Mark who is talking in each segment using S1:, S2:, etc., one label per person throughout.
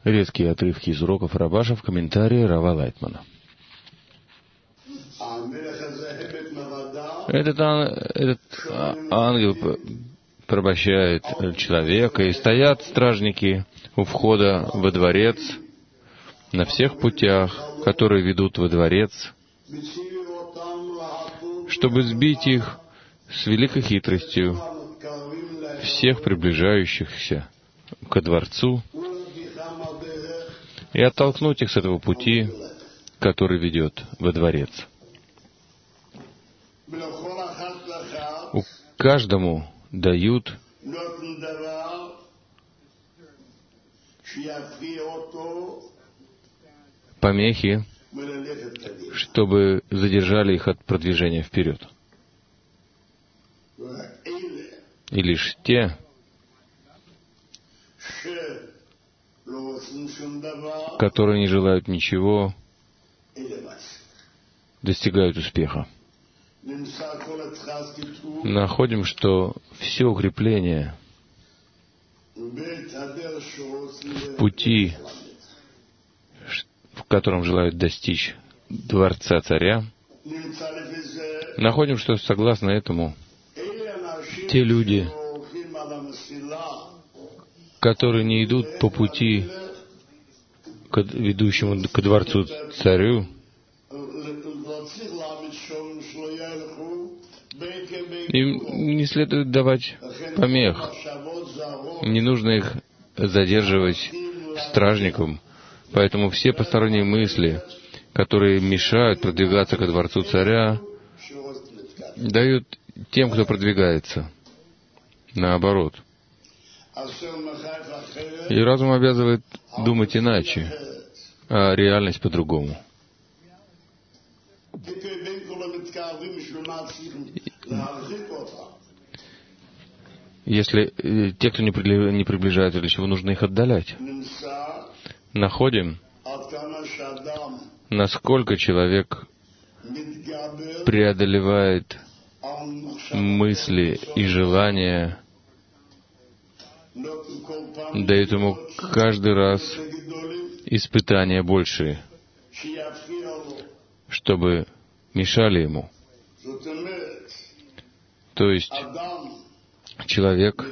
S1: Редкие отрывки из уроков Рабаша в комментарии Рава Лайтмана. Этот ангел порабощает человека, и стоят стражники у входа во дворец на всех путях, которые ведут во дворец, чтобы сбить их с великой хитростью, всех приближающихся ко дворцу, и оттолкнуть их с этого пути, который ведет во дворец. Каждому дают помехи, чтобы задержали их от продвижения вперед. И лишь те, которые не желают ничего, достигают успеха. Находим, что все укрепление пути, в котором желают достичь дворца царя, находим, что согласно этому те люди, которые не идут по пути, ведущему к дворцу царю, им не следует давать помех. Не нужно их задерживать стражником. Поэтому все посторонние мысли, которые мешают продвигаться ко дворцу царя, дают тем, кто продвигается. Наоборот. И разум обязывает думать иначе, а реальность по-другому. Если те, кто не приближаются, для чего нужно их отдалять? Находим, насколько человек преодолевает мысли и желания, дает ему каждый раз испытания большие, чтобы мешали ему. То есть человек,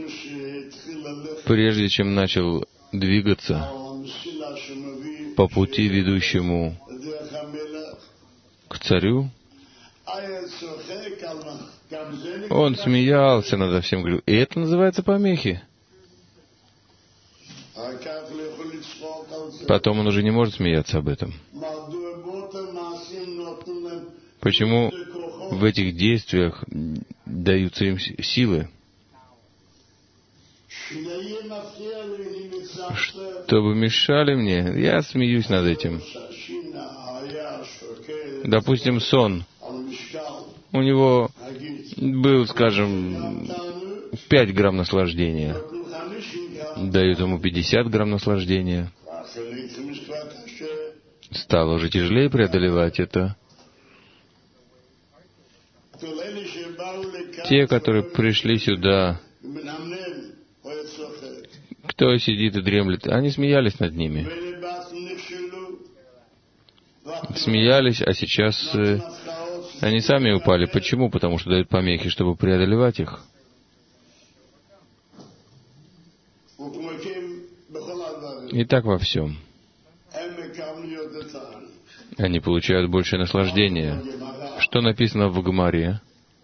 S1: прежде чем начал двигаться по пути, ведущему к царю, он смеялся над всем, говорил, и это называется помехи. Потом он уже не может смеяться об этом. Почему в этих действиях даются им силы? Чтобы мешали мне, я смеюсь над этим. Допустим, сон. У него был, скажем, 5 грамм наслаждения. Дают ему 50 грамм наслаждения. Стало уже тяжелее преодолевать это. Те, которые пришли сюда, кто сидит и дремлет, они смеялись над ними. Смеялись, а сейчас они сами упали. Почему? Потому что дают помехи, чтобы преодолевать их. И так во всем. Они получают большее наслаждение. Что написано в Гемаре?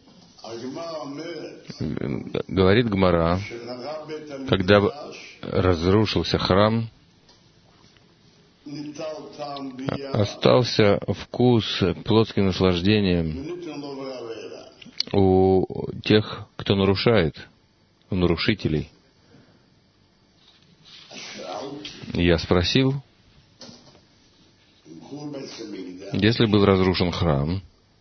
S1: Говорит Гемара, когда разрушился храм, остался вкус плотским наслаждением у тех, кто нарушает, у нарушителей. Я спросил, если был разрушен храм,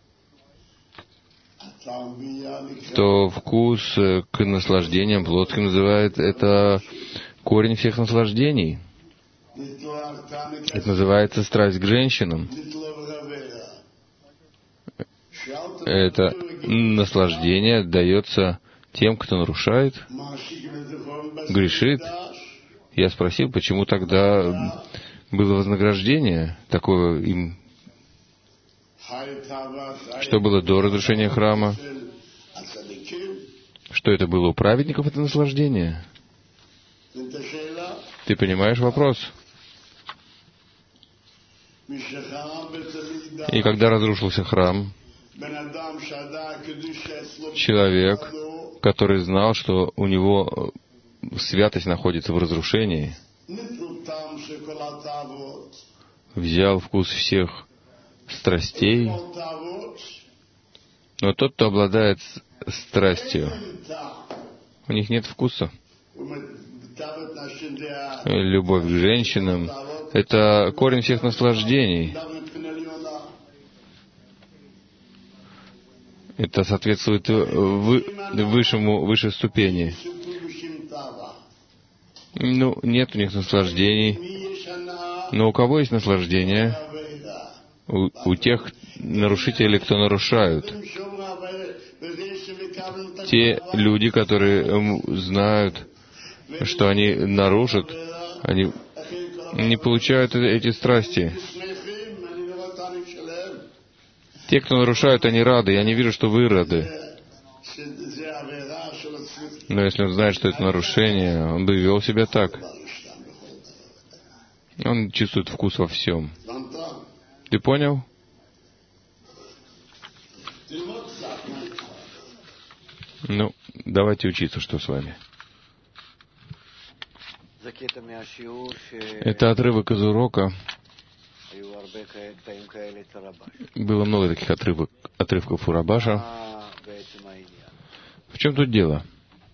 S1: то вкус к наслаждениям плотским называют это корень всех наслаждений. Это называется страсть к женщинам. Это наслаждение дается тем, кто нарушает, грешит, Я спросил, почему тогда было вознаграждение такое им, что было до разрушения храма, что это было у праведников, это наслаждение. Ты понимаешь вопрос? И когда разрушился храм, человек, который знал, что у него святость находится в разрушении, взял вкус всех страстей, но тот, кто обладает страстью, у них нет вкуса. Любовь к женщинам — это корень всех наслаждений. Это соответствует высшей ступени. Нет у них наслаждений. Но у кого есть наслаждение? У тех нарушителей, кто нарушают. Те люди, которые знают, что они нарушат, они не получают эти страсти. Те, кто нарушают, они рады. Я не вижу, что вы рады. Но если он знает, что это нарушение, он бы вел себя так. Он чувствует вкус во всем. Ты понял? Давайте учиться, что с вами. Это отрывок из урока. Было много таких отрывков у Рабаша. В чем тут дело?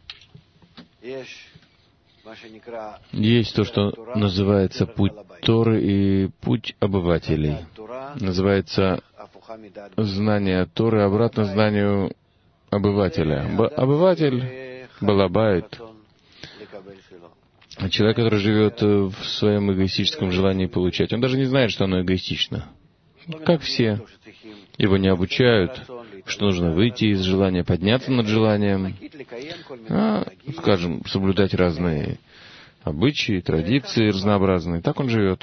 S1: Есть то, что называется путь Торы и путь обывателей. Называется знание Торы обратно знанию обывателя. Обыватель, балабайт, человек, который живет в своем эгоистическом желании получать. Он даже не знает, что оно эгоистично. Как все. Его не обучают, что нужно выйти из желания, подняться над желанием, скажем, соблюдать разные обычаи, традиции разнообразные. Так он живет.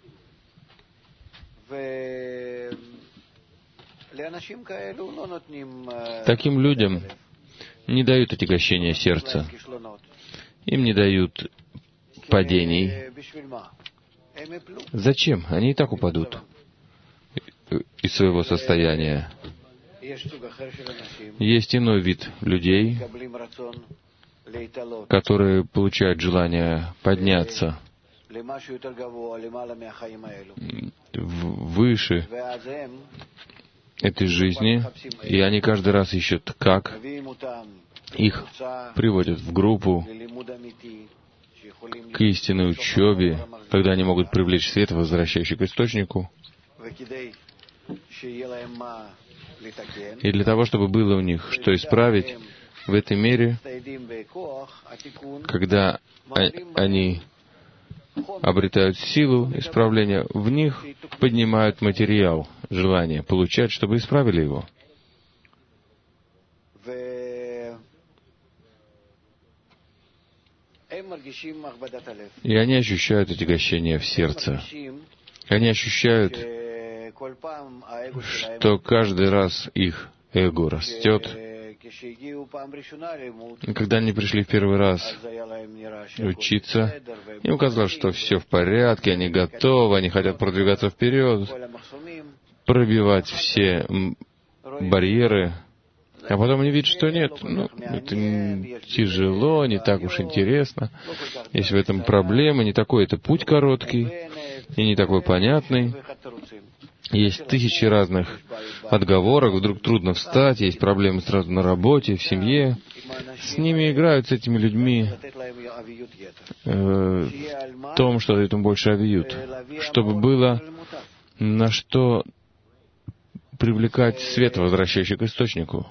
S1: Таким людям не дают отягощения сердца. Им не дают падений. Зачем? Они и так упадут из своего состояния. Есть иной вид людей, которые получают желание подняться выше этой жизни, и они каждый раз ищут, как их приводят в группу к истинной учебе, когда они могут привлечь свет, возвращающий к источнику. И для того, чтобы было у них что исправить в этой мере, когда они обретают силу исправления, в них поднимают материал, желание получать, чтобы исправили его. И они ощущают отягощение в сердце. Они ощущают, что каждый раз их эго растет. И когда они пришли в первый раз учиться, им казалось, что все в порядке, они готовы, они хотят продвигаться вперед, пробивать все барьеры. А потом они видят, что нет, это тяжело, не так уж интересно. Есть в этом проблемы, не такой это путь короткий и не такой понятный. Есть тысячи разных отговорок, вдруг трудно встать, есть проблемы сразу на работе, в семье. С ними играют, с этими людьми, в том, что дают им больше авиют, чтобы было на что привлекать свет, возвращающий к источнику.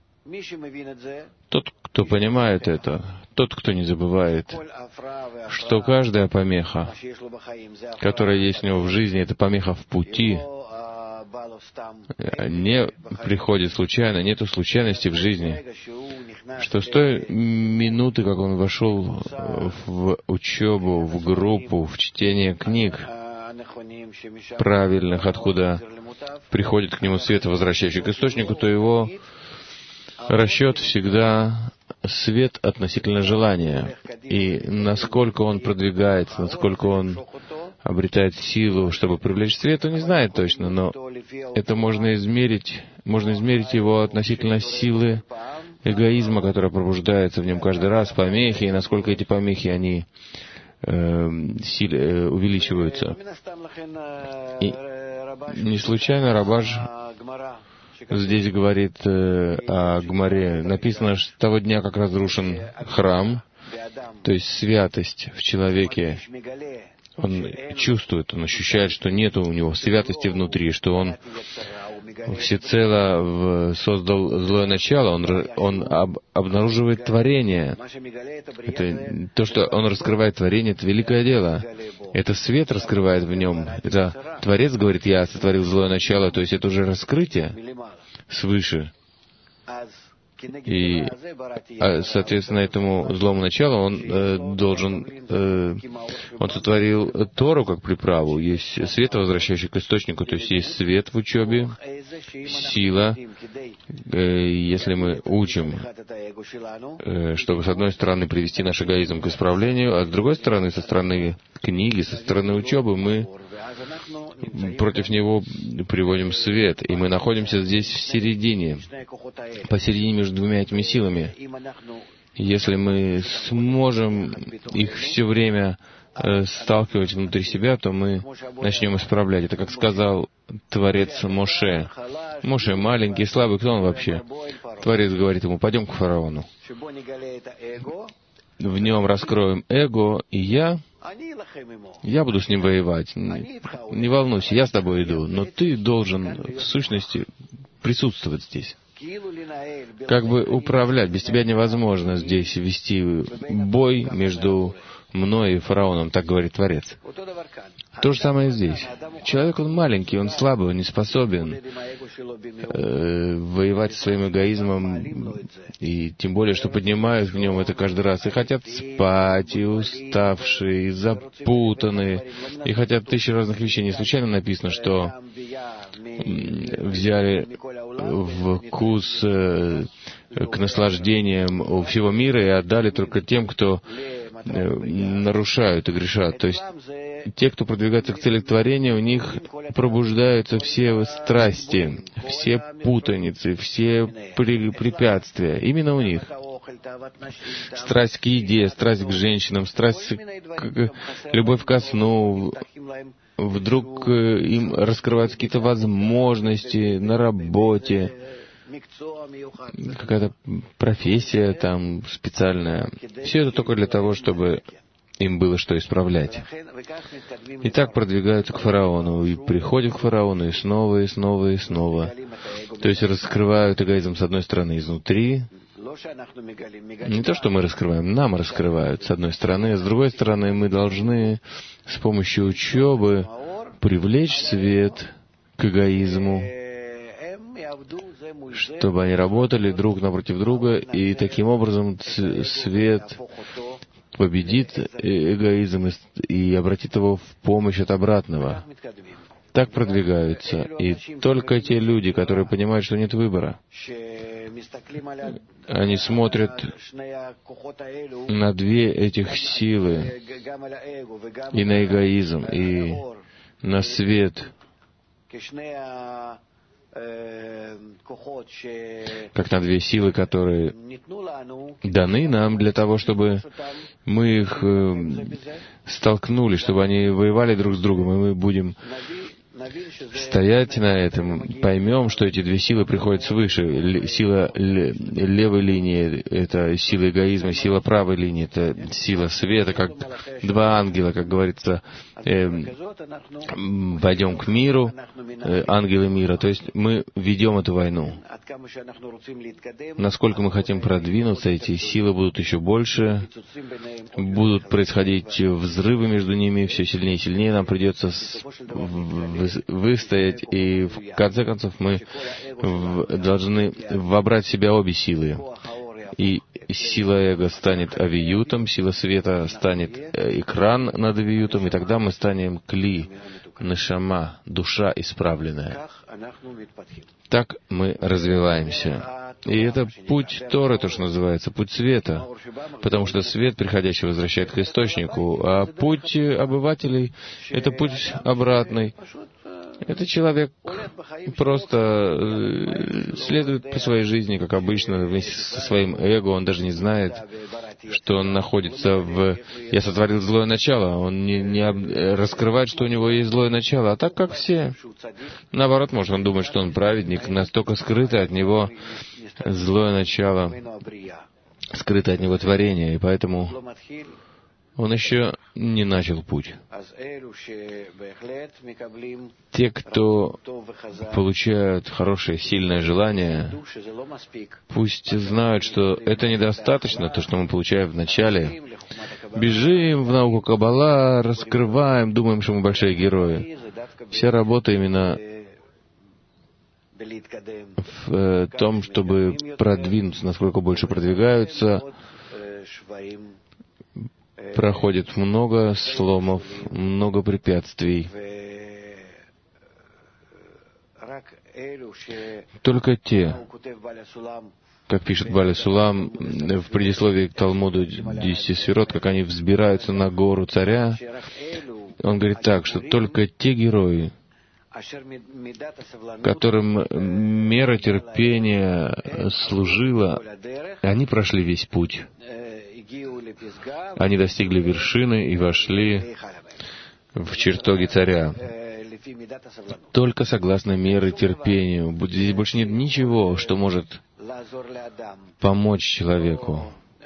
S1: Тот, кто понимает это, тот, кто не забывает, что каждая помеха, которая есть у него в жизни, это помеха в пути, не приходит случайно, нету случайности в жизни, что с той минуты, как он вошел в учебу, в группу, в чтение книг правильных, откуда приходит к нему свет, возвращающий к источнику, то его расчет всегда свет относительно желания. И насколько он продвигается, насколько он обретает силу, чтобы привлечь свет, он не знает точно, но это можно измерить его относительно силы эгоизма, которая пробуждается в нем каждый раз, помехи, и насколько эти помехи, они увеличиваются. И не случайно Рабаш здесь говорит о Гмаре. Написано, что с того дня, как разрушен храм, то есть святость в человеке, он чувствует, он ощущает, что нет у него святости внутри, что он всецело создал злое начало, он обнаруживает творение. Это, то, что он раскрывает творение, это великое дело. Это свет раскрывает в нем. Это Творец говорит, я сотворил злое начало, то есть это уже раскрытие свыше. И, соответственно, этому злому началу он сотворил Тору как приправу. Есть свет, возвращающий к источнику, то есть есть свет в учебе, сила, если мы учим, чтобы с одной стороны привести наш эгоизм к исправлению, а с другой стороны, со стороны книги, со стороны учебы, мы против него приводим свет, и мы находимся здесь в середине, посередине между двумя этими силами. Если мы сможем их все время сталкивать внутри себя, то мы начнем исправлять. Это, как сказал Творец Моше. Моше маленький, слабый, кто он вообще? Творец говорит ему, пойдем к фараону. В нем раскроем эго, и я буду с ним воевать. Не волнуйся, я с тобой иду, но ты должен в сущности присутствовать здесь. Как бы управлять. Без тебя невозможно здесь вести бой между мной и фараоном, так говорит Творец. То же самое и здесь. Человек, он маленький, он слабый, он не способен воевать со своим эгоизмом, и тем более, что поднимают в нем это каждый раз, и хотят спать, и уставшие, и запутанные, и хотят 1000 разных вещей. Не случайно написано, что взяли вкус к наслаждениям у всего мира и отдали только тем, кто нарушают и грешат. То есть те, кто продвигается к цели творения, у них пробуждаются все страсти, все путаницы, все препятствия. Именно у них. Страсть к еде, страсть к женщинам, любовь ко сну. Вдруг им раскрываются какие-то возможности на работе, какая-то профессия там специальная. Все это только для того, чтобы им было что исправлять. И так продвигаются к фараону, и приходят к фараону, и снова, и снова, и снова. То есть раскрывают эгоизм с одной стороны изнутри. Не то, что мы раскрываем, нам раскрывают с одной стороны, а с другой стороны мы должны с помощью учебы привлечь свет к эгоизму, чтобы они работали друг напротив друга, и таким образом свет победит эгоизм и обратит его в помощь от обратного. Так продвигаются. И только те люди, которые понимают, что нет выбора, они смотрят на две этих силы, и на эгоизм, и на свет, как на две силы, которые даны нам для того, чтобы мы их столкнули, чтобы они воевали друг с другом, и мы будем стоять на этом, поймем, что эти две силы приходят свыше. Сила левой линии — это сила эгоизма, сила правой линии — это сила света, как два ангела, как говорится, пойдем к миру, ангелы мира. То есть мы ведем эту войну. Насколько мы хотим продвинуться, эти силы будут еще больше, будут происходить взрывы между ними, все сильнее и сильнее. Нам придется выстоять, и в конце концов мы должны вобрать в себя обе силы. И сила эго станет авиютом, сила света станет экран над авиютом, и тогда мы станем кли, нешама, душа исправленная. Так мы развиваемся. И это путь Торы, то, что называется, путь света, потому что свет приходящий возвращает к источнику, а путь обывателей — это путь обратный. Это человек просто следует по своей жизни, как обычно, вместе со своим эго. Он даже не знает, что он находится в «я сотворил злое начало». Он не раскрывает, что у него есть злое начало. А так, как все. Наоборот, может, он думает, что он праведник, настолько скрыто от него злое начало, скрыто от него творение, и поэтому он еще не начал путь. Те, кто получают хорошее, сильное желание, пусть знают, что это недостаточно, то, что мы получаем в начале. Бежим в науку Каббала, раскрываем, думаем, что мы большие герои. Вся работа именно в том, чтобы продвинуться, насколько больше продвигаются. Проходит много сломов, много препятствий. Только те, как пишет Баля Сулам в предисловии к Талмуду 10 сферот, как они взбираются на гору царя, он говорит так, что только те герои, которым мера терпения служила, они прошли весь путь. Они достигли вершины и вошли в чертоги царя. Только согласно мере терпению. Здесь больше нет ничего, что может помочь человеку.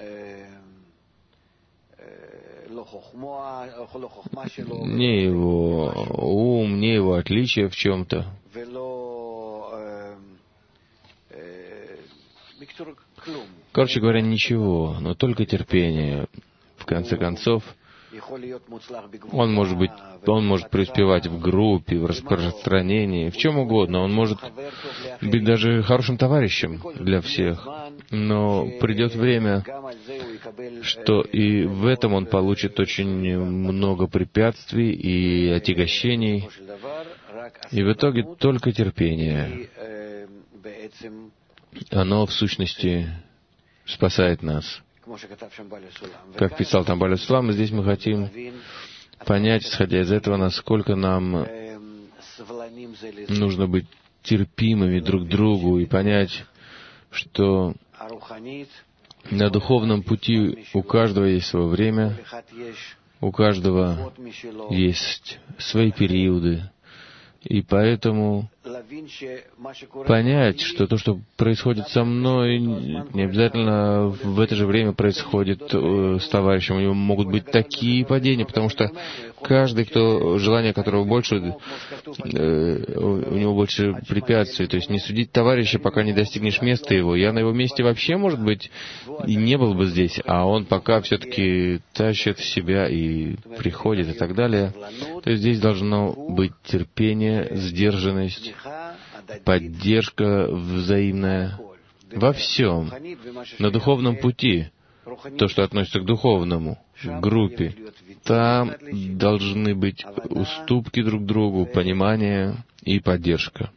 S1: Не его ум, не его отличие в чем-то. Короче говоря, ничего, но только терпение. В конце концов, он может преуспевать в группе, в распространении, в чем угодно. Он может быть даже хорошим товарищем для всех. Но придет время, что и в этом он получит очень много препятствий и отягощений. И в итоге только терпение. Оно, в сущности, спасает нас. Как писал там Баля Сулам, здесь мы хотим понять, исходя из этого, насколько нам нужно быть терпимыми друг к другу и понять, что на духовном пути у каждого есть свое время, у каждого есть свои периоды, и поэтому понять, что то, что происходит со мной, не обязательно в это же время происходит с товарищем. У него могут быть такие падения, потому что каждый, желание которого больше, у него больше препятствий. То есть не судить товарища, пока не достигнешь места его. Я на его месте вообще, может быть, и не был бы здесь, а он пока все-таки тащит себя и приходит и так далее. То есть здесь должно быть терпение, сдержанность, поддержка взаимная во всем, на духовном пути, то, что относится к духовному, к группе. Там должны быть уступки друг другу, понимание и поддержка.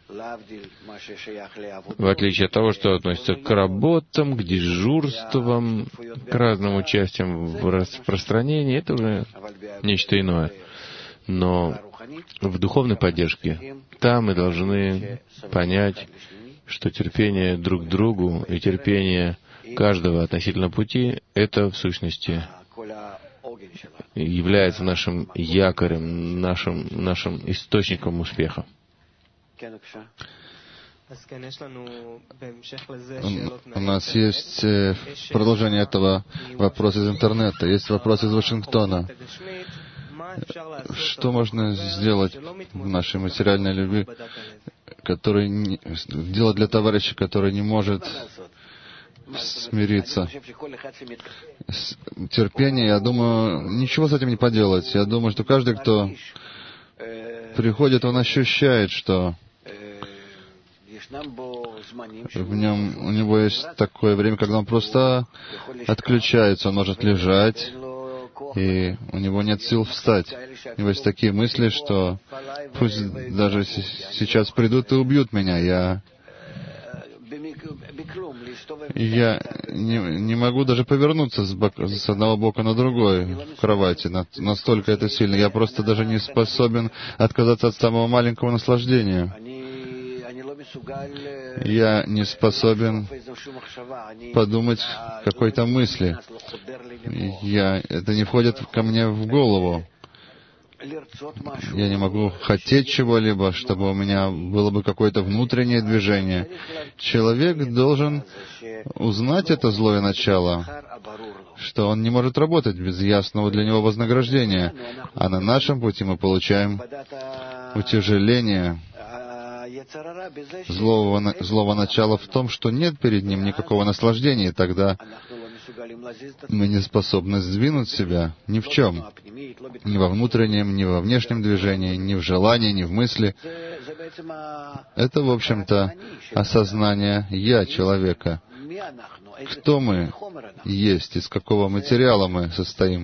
S1: В отличие от того, что относится к работам, к дежурствам, к разным участиям в распространении, это уже нечто иное. Но в духовной поддержке там мы должны понять, что терпение друг к другу и терпение каждого относительно пути — это в сущности является нашим якорем, нашим источником успеха.
S2: У нас есть продолжение этого вопроса из интернета. Есть вопрос из Вашингтона. Что можно сделать в нашей материальной любви, делать для товарища, который не может смириться? Терпение, я думаю, ничего с этим не поделать. Я думаю, что каждый, кто приходит, он ощущает, что в нем, у него есть такое время, когда он просто отключается, он может лежать, и у него нет сил встать. У него есть такие мысли, что пусть даже сейчас придут и убьют меня, я не могу даже повернуться с одного бока на другой в кровати. Настолько это сильно. Я просто даже не способен отказаться от самого маленького наслаждения. Я не способен подумать какой-то мысли. Это не входит ко мне в голову. Я не могу хотеть чего-либо, чтобы у меня было бы какое-то внутреннее движение. Человек должен узнать это злое начало, что он не может работать без ясного для него вознаграждения. А на нашем пути мы получаем утяжеление злого начала в том, что нет перед ним никакого наслаждения, и тогда мы не способны сдвинуть себя ни в чем, ни во внутреннем, ни во внешнем движении, ни в желании, ни в мысли. Это, в общем-то, осознание «я» человека. Кто мы есть, из какого материала мы состоим.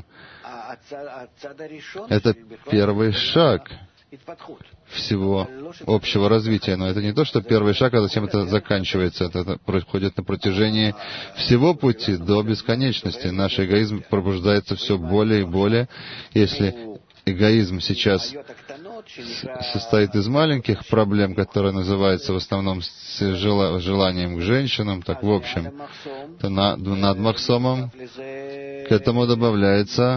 S2: Это первый шаг всего общего развития. Но это не то, что первый шаг, а затем это заканчивается. Это происходит на протяжении всего пути до бесконечности. Наш эгоизм пробуждается все более и более. Если эгоизм сейчас состоит из маленьких проблем, которые называются в основном желанием к женщинам, так в общем, то над Махсомом к этому добавляется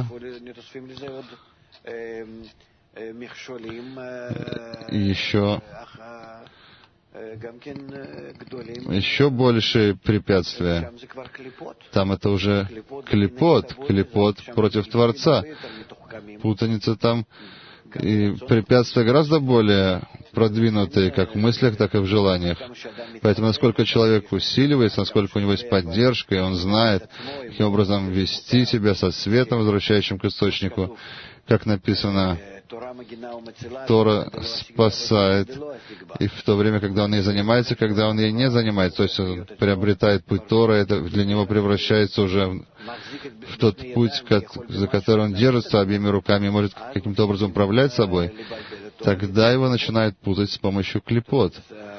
S2: еще большие препятствия. Там это уже клипот против Творца. Путаница там, и препятствия гораздо более продвинутые, как в мыслях, так и в желаниях. Поэтому насколько человек усиливается, насколько у него есть поддержка, и он знает, каким образом вести себя со светом, возвращающим к источнику, как написано, Тора спасает, и в то время, когда он ей занимается, когда он ей не занимается, то есть он приобретает путь Тора, это для него превращается уже в тот путь, за который он держится обеими руками и может каким-то образом управлять собой, тогда его начинают путать с помощью клипот.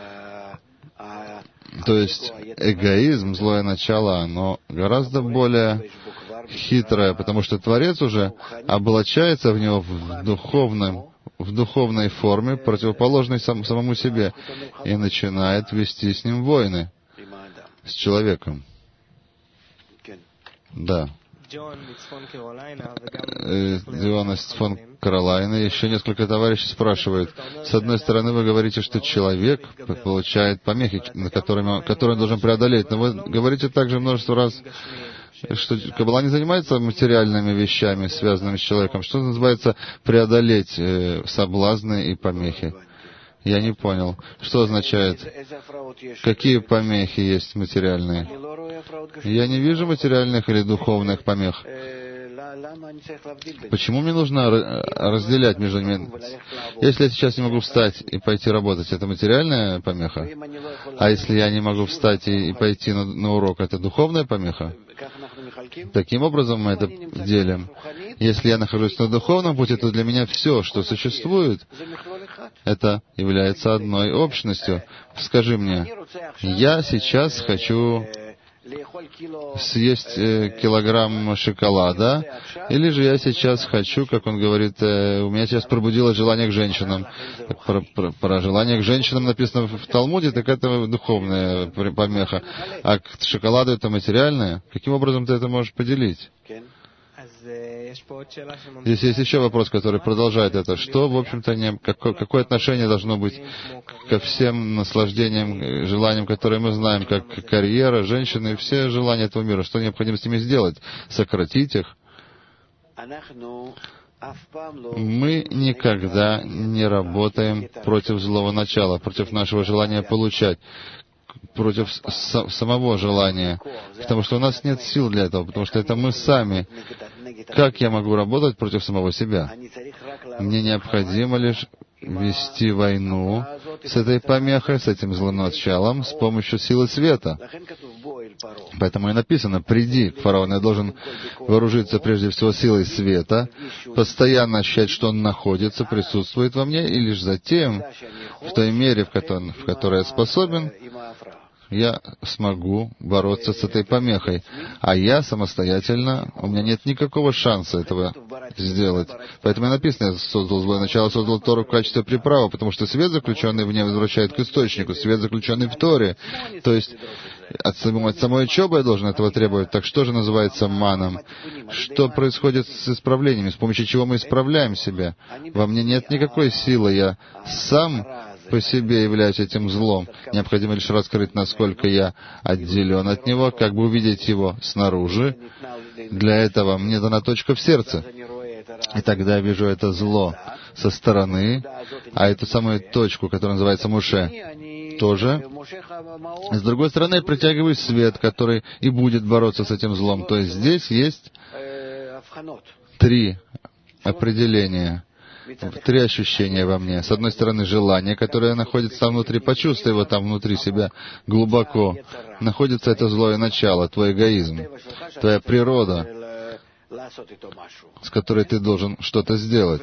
S2: То есть эгоизм, злое начало, оно гораздо более хитрое, потому что Творец уже облачается в него в духовной форме, противоположной самому себе, и начинает вести с ним войны, с человеком. Да. Дион из Цфон Каролайна, еще несколько товарищей спрашивают. С одной стороны, вы говорите, что человек получает помехи, которые он должен преодолеть, но вы говорите также множество раз, что Каббала не занимается материальными вещами, связанными с человеком. Что называется преодолеть соблазны и помехи? Я не понял. Что означает? Какие помехи есть материальные? Я не вижу материальных или духовных помех. Почему мне нужно разделять между ними? Если я сейчас не могу встать и пойти работать, это материальная помеха? А если я не могу встать и пойти на урок, это духовная помеха? Таким образом мы это делим. Если я нахожусь на духовном пути, то для меня все, что существует, это является одной общностью. Скажи мне, я сейчас хочу съесть килограмм шоколада, или же я сейчас хочу, как он говорит, у меня сейчас пробудилось желание к женщинам. Про желание к женщинам написано в Талмуде, так это духовная помеха. А к шоколаду это материальное? Каким образом ты это можешь поделить? Здесь есть еще вопрос, который продолжает это. Что, в общем-то, какое отношение должно быть ко всем наслаждениям, желаниям, которые мы знаем, как карьера, женщины, все желания этого мира? Что необходимо с ними сделать? Сократить их? Мы никогда не работаем против злого начала, против нашего желания получать, против самого желания, потому что у нас нет сил для этого, потому что это мы сами. Как я могу работать против самого себя? Мне необходимо лишь вести войну с этой помехой, с этим злым началом, с помощью силы света. Поэтому и написано: «Приди к фараону». Я должен вооружиться прежде всего силой света, постоянно ощущать, что он находится, присутствует во мне, и лишь затем, в той мере, в которой я способен, я смогу бороться с этой помехой. А я самостоятельно, у меня нет никакого шанса этого сделать. Поэтому и написано: я создал злое начало, создал Тору в качестве приправы, потому что свет, заключенный в ней, возвращает к источнику, свет, заключенный в Торе. То есть от самой учебы я должен этого требовать. Так что же называется маном? Что происходит с исправлениями? С помощью чего мы исправляем себя? Во мне нет никакой силы, я сам по себе являюсь этим злом. Необходимо лишь раскрыть, насколько я отделен от него, как бы увидеть его снаружи. Для этого мне дана точка в сердце. И тогда я вижу это зло со стороны, а эту самую точку, которая называется Моше, тоже. С другой стороны, я притягиваю свет, который и будет бороться с этим злом. То есть здесь есть 3 определения. 3 ощущения во мне. С одной стороны, желание, которое находится там внутри, почувствуй его там внутри себя глубоко. Находится это злое начало, твой эгоизм, твоя природа, с которой ты должен что-то сделать.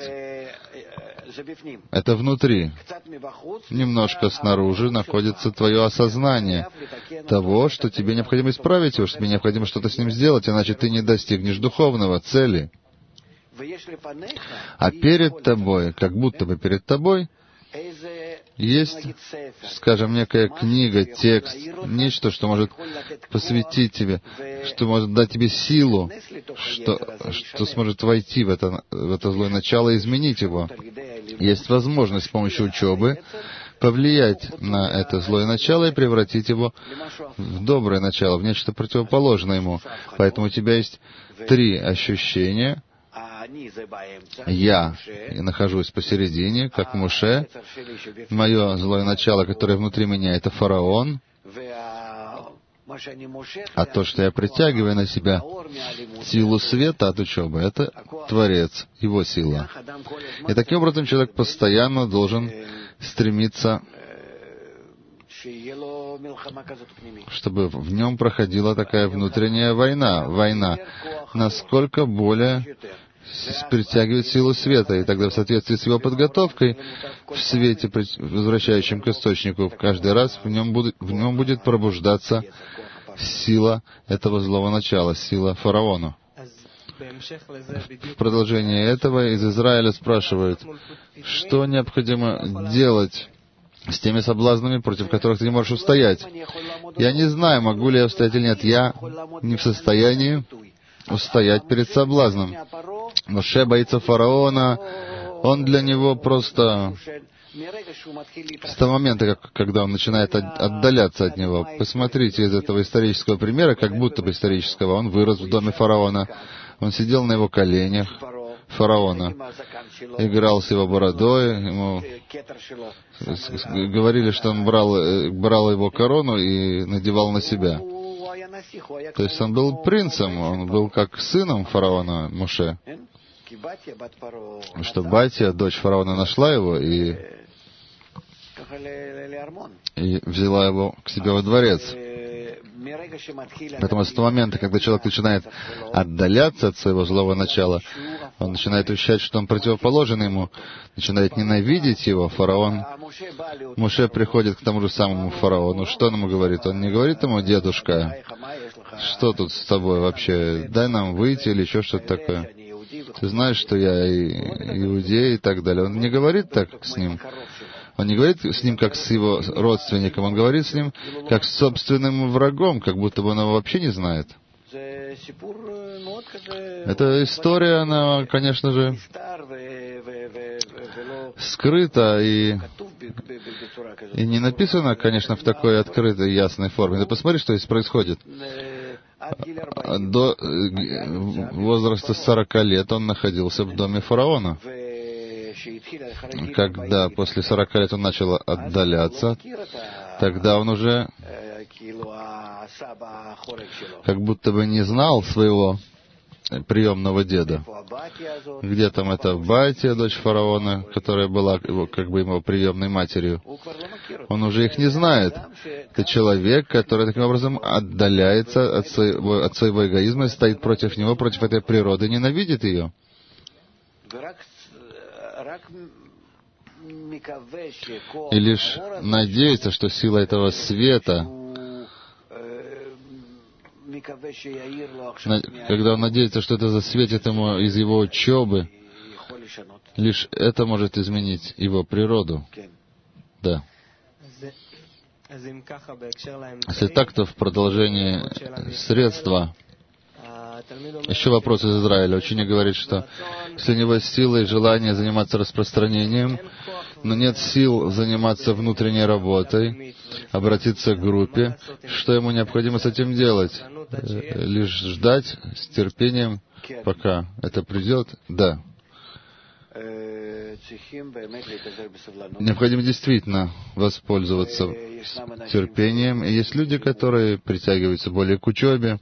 S2: Это внутри. Немножко снаружи находится твое осознание того, что тебе необходимо исправить его, что тебе необходимо что-то с ним сделать, иначе ты не достигнешь духовного цели. А перед тобой, как будто бы перед тобой, есть, скажем, некая книга, текст, нечто, что может посвятить тебе, что может дать тебе силу, что сможет войти в это злое начало и изменить его. Есть возможность с помощью учебы повлиять на это злое начало и превратить его в доброе начало, в нечто противоположное ему. Поэтому у тебя есть 3 ощущения. Я нахожусь посередине, как Моше. Мое злое начало, которое внутри меня, это фараон. А то, что я притягиваю на себя силу света от учебы, это Творец, его сила. И таким образом человек постоянно должен стремиться, чтобы в нем проходила такая внутренняя война, насколько более притягивает силу света, и тогда в соответствии с его подготовкой, в свете, возвращающем к источнику, каждый раз в нем будет пробуждаться сила этого злого начала, сила фараона. В продолжение этого из Израиля спрашивают, что необходимо делать с теми соблазнами, против которых ты не можешь устоять. Я не знаю, могу ли я устоять или нет. Я не в состоянии устоять перед соблазном. Моше боится фараона, он для него просто... С того момента, когда он начинает отдаляться от него, посмотрите из этого исторического примера, как будто бы исторического, он вырос в доме фараона, он сидел на его коленях, фараона, играл с его бородой, ему говорили, что он брал его корону и надевал на себя. То есть он был принцем, он был как сыном фараона Моше. Что батя, дочь фараона, нашла его и взяла его к себе во дворец. Поэтому с того момента, когда человек начинает отдаляться от своего злого начала, он начинает ощущать, что он противоположен ему, начинает ненавидеть его, фараон. Моше приходит к тому же самому фараону. Что он ему говорит? Он не говорит ему: «Дедушка, что тут с тобой вообще? Дай нам выйти» или еще что-то такое. «Ты знаешь, что я иудей» и так далее. Он не говорит так с ним. Он не говорит с ним, как с его родственником. Он говорит с ним, как с собственным врагом, как будто бы он его вообще не знает. Эта история, она, конечно же, скрыта и не написана, конечно, в такой открытой, ясной форме. Ты посмотри, что здесь происходит. До возраста 40 лет он находился в доме фараона. Когда после 40 лет он начал отдаляться, тогда он уже как будто бы не знал своего приемного деда. Где там эта Батия, дочь фараона, которая была его приемной матерью? Он уже их не знает. Это человек, который таким образом отдаляется от своего эгоизма, стоит против него, против этой природы, ненавидит ее. И лишь надеется, что сила этого света, когда он надеется, что это засветит ему из его учебы, лишь это может изменить его природу. Да. Если так, то в продолжении средства. Еще вопрос из Израиля. Ученик говорит, что если у него сила и желание заниматься распространением, но нет сил заниматься внутренней работой, обратиться к группе, что ему необходимо с этим делать? Лишь ждать с терпением, пока это придет? Да. Необходимо действительно воспользоваться терпением. И есть люди, которые притягиваются более к учебе.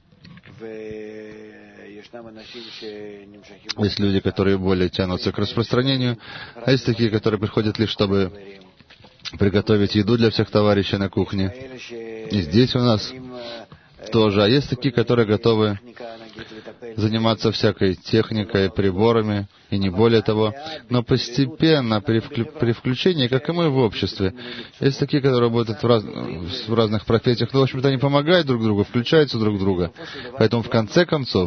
S2: Есть люди, которые более тянутся к распространению. А есть такие, которые приходят лишь, чтобы приготовить еду для всех товарищей на кухне. И здесь у нас тоже. А есть такие, которые готовы заниматься всякой техникой, приборами, и не более того. Но постепенно, при включении, как и мы в обществе, есть такие, которые работают в разных профессиях, но, в общем-то, они помогают друг другу, включаются друг в друга. Поэтому, в конце концов,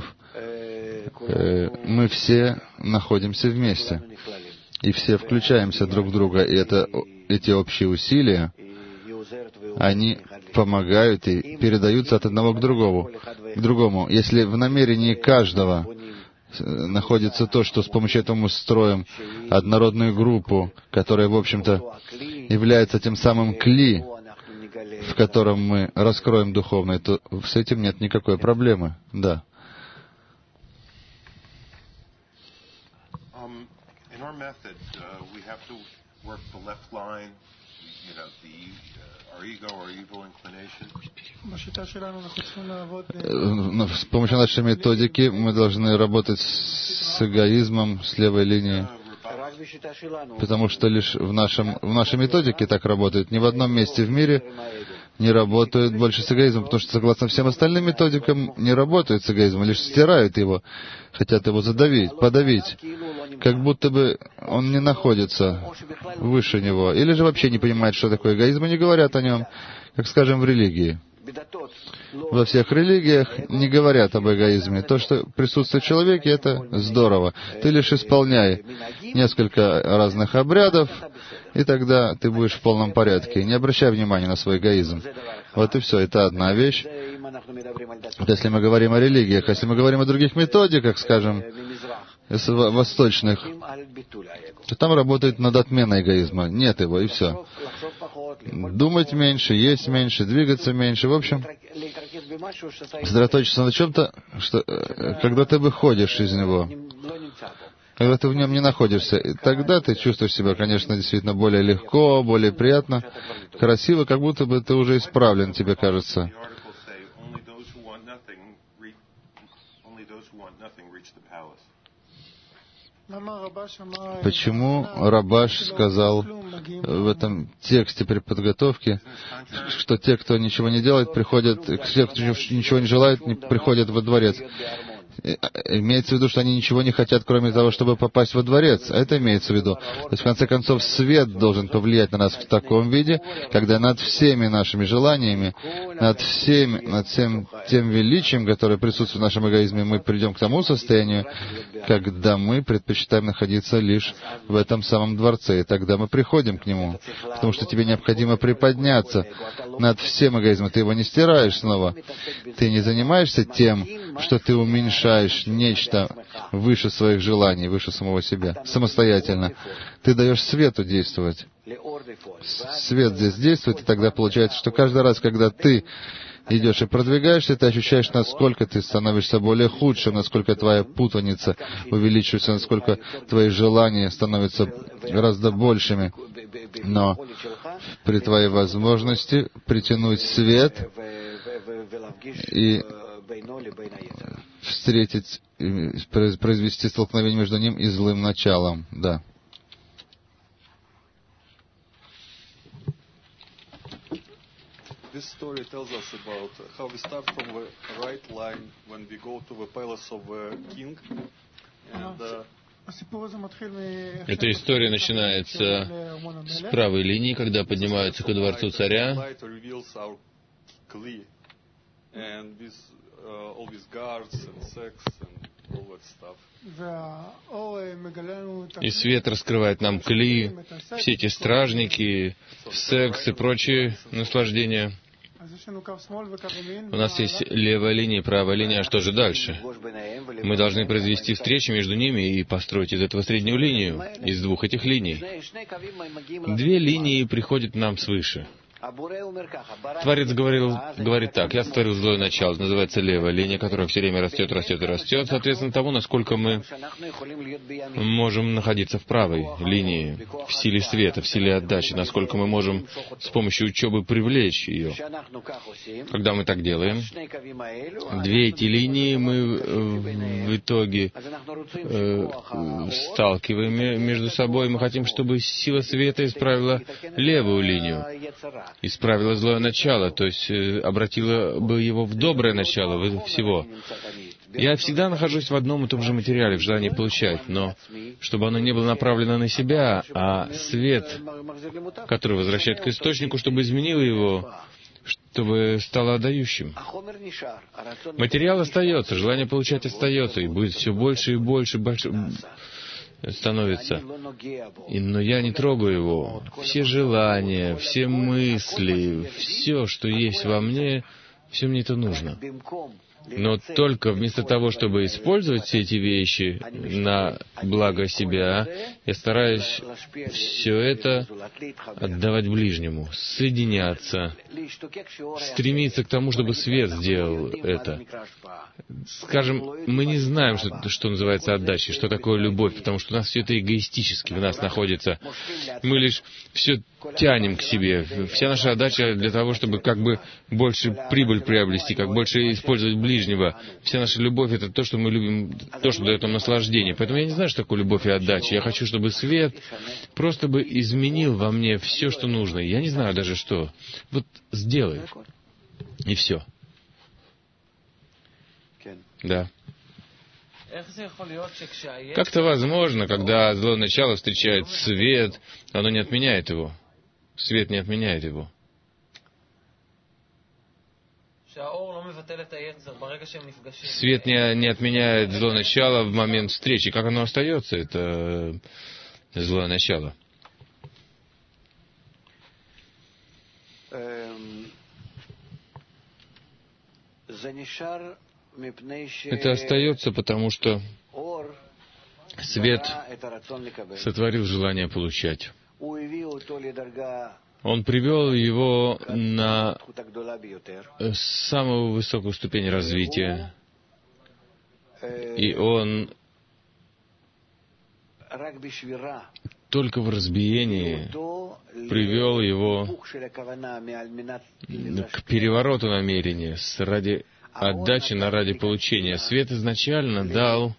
S2: мы все находимся вместе. И все включаемся друг в друга. И эти общие усилия, они помогают и передаются от одного к другому. Если в намерении каждого находится то, что с помощью этого мы строим однородную группу, которая, в общем-то, является тем самым кли, в котором мы раскроем духовное, то с этим нет никакой проблемы. Да. С помощью нашей методики мы должны работать с эгоизмом, с левой линией, потому что лишь в нашей методике так работает. Ни в одном месте в мире не работают больше с эгоизмом, потому что, согласно всем остальным методикам, не работают с эгоизмом, лишь стирают его, хотят его подавить, как будто бы он не находится выше него, или же вообще не понимают, что такое эгоизм, и не говорят о нем, как, скажем, в религии. Во всех религиях не говорят об эгоизме. То, что присутствует в человеке, это здорово. Ты лишь исполняй несколько разных обрядов, и тогда ты будешь в полном порядке. Не обращай внимания на свой эгоизм. Вот и все. Это одна вещь. Вот если мы говорим о религиях, если мы говорим о других методиках, скажем, восточных, то там работает над отменой эгоизма. Нет его, и все. Думать меньше, есть меньше, двигаться меньше. В общем, сосредоточиться на чем-то, что, когда ты выходишь из него, когда ты в нем не находишься, и тогда ты чувствуешь себя, конечно, действительно более легко, более приятно, красиво, как будто бы ты уже исправлен, тебе кажется. Почему Рабаш сказал в этом тексте при подготовке, что те, кто ничего не делает, приходят, те, кто ничего не желает, приходят во дворец? Имеется в виду, что они ничего не хотят, кроме того, чтобы попасть во дворец. Это имеется в виду. То есть, в конце концов, свет должен повлиять на нас в таком виде, когда над всеми нашими желаниями, над всем тем величием, которое присутствует в нашем эгоизме, мы придем к тому состоянию, когда мы предпочитаем находиться лишь в этом самом дворце. И тогда мы приходим к нему. Потому что тебе необходимо приподняться над всем эгоизмом. Ты его не стираешь снова. Ты не занимаешься тем, что ты уменьшаешь нечто выше своих желаний, выше самого себя, самостоятельно. Ты даешь свету действовать. Свет здесь действует, и тогда получается, что каждый раз, когда ты идешь и продвигаешься, ты ощущаешь, насколько ты становишься более худшим, насколько твоя путаница увеличивается, насколько твои желания становятся гораздо большими. Но при твоей возможности притянуть свет и встретить произвести столкновение между ним и злым началом. Да.
S3: This story tells us about how we start from the right line when we go to the palace of the king. And,
S1: эта история начинается с правой линии, когда поднимаются ко дворцу царя. И свет раскрывает нам кли, все эти стражники, секс и прочие наслаждения. У нас есть левая линия и правая линия, а что же дальше? Мы должны произвести встречу между ними и построить из этого среднюю линию, из двух этих линий. Две линии приходят нам свыше. Творец говорит так: я сотворил злое начало, называется левая линия, которая все время растет, растет и растет, соответственно того, насколько мы можем находиться в правой линии, в силе света, в силе отдачи, насколько мы можем с помощью учебы привлечь ее. Когда мы так делаем, две эти линии мы в итоге сталкиваем между собой. Мы хотим, чтобы сила света исправила левую линию, исправила злое начало, то есть обратила бы его в доброе начало всего. Я всегда нахожусь в одном и том же материале, в желании получать, но чтобы оно не было направлено на себя, а свет, который возвращает к источнику, чтобы изменил его, чтобы стало отдающим. Материал остается, желание получать остается, и будет все больше и больше становится. Но я не трогаю его. Все желания, все мысли, все, что есть во мне, все мне это нужно. Но только вместо того, чтобы использовать все эти вещи на благо себя, я стараюсь все это отдавать ближнему, соединяться, стремиться к тому, чтобы свет сделал это. Скажем, мы не знаем, что называется отдачей, что такое любовь, потому что у нас все это эгоистически в нас находится. Мы лишь все тянем к себе. Вся наша отдача для того, чтобы как бы больше прибыль приобрести, как больше использовать ближнего. Вся наша любовь — это то, что мы любим, то, что дает нам наслаждение. Поэтому я не знаю, что такое любовь и отдача. Я хочу, чтобы свет просто бы изменил во мне все, что нужно. Я не знаю даже что. Вот сделай. И все. Да. Как-то возможно, когда злое начало встречает свет, оно не отменяет его. Свет не отменяет его. Свет не отменяет злое начало в момент встречи. Как оно остается, это злое начало. Это остается, потому что свет сотворил желание получать. Он привел его на самую высокую ступень развития, и он только в разбиении привел его к перевороту намерения ради отдачи ради получения. Свет изначально дал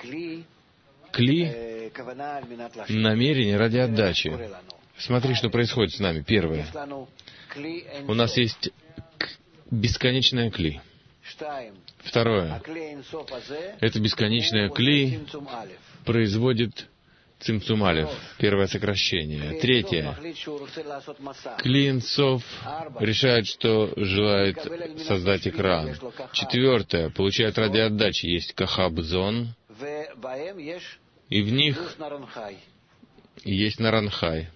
S1: кли намерение ради отдачи. Смотри, что происходит с нами. Первое. У нас есть бесконечное кли. Второе. Это бесконечное кли производит цимцум алеф, первое сокращение. Третье. Кли Энсоф решает, что желает создать экран. Четвертое. Получает ради отдачи. Есть кахабзон. И в них есть наранхай.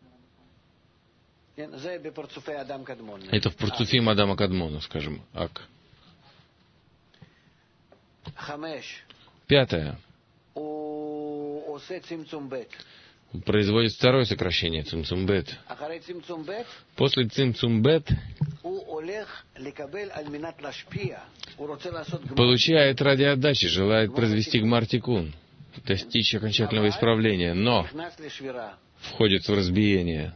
S1: Это в парцуфим Адама Кадмона, скажем, Ак. Пятое. Производит второе сокращение, цимцум бет. После цимцум бет получает ради отдачи, желает произвести гмар-тикун, достичь окончательного исправления, но входит в разбиение.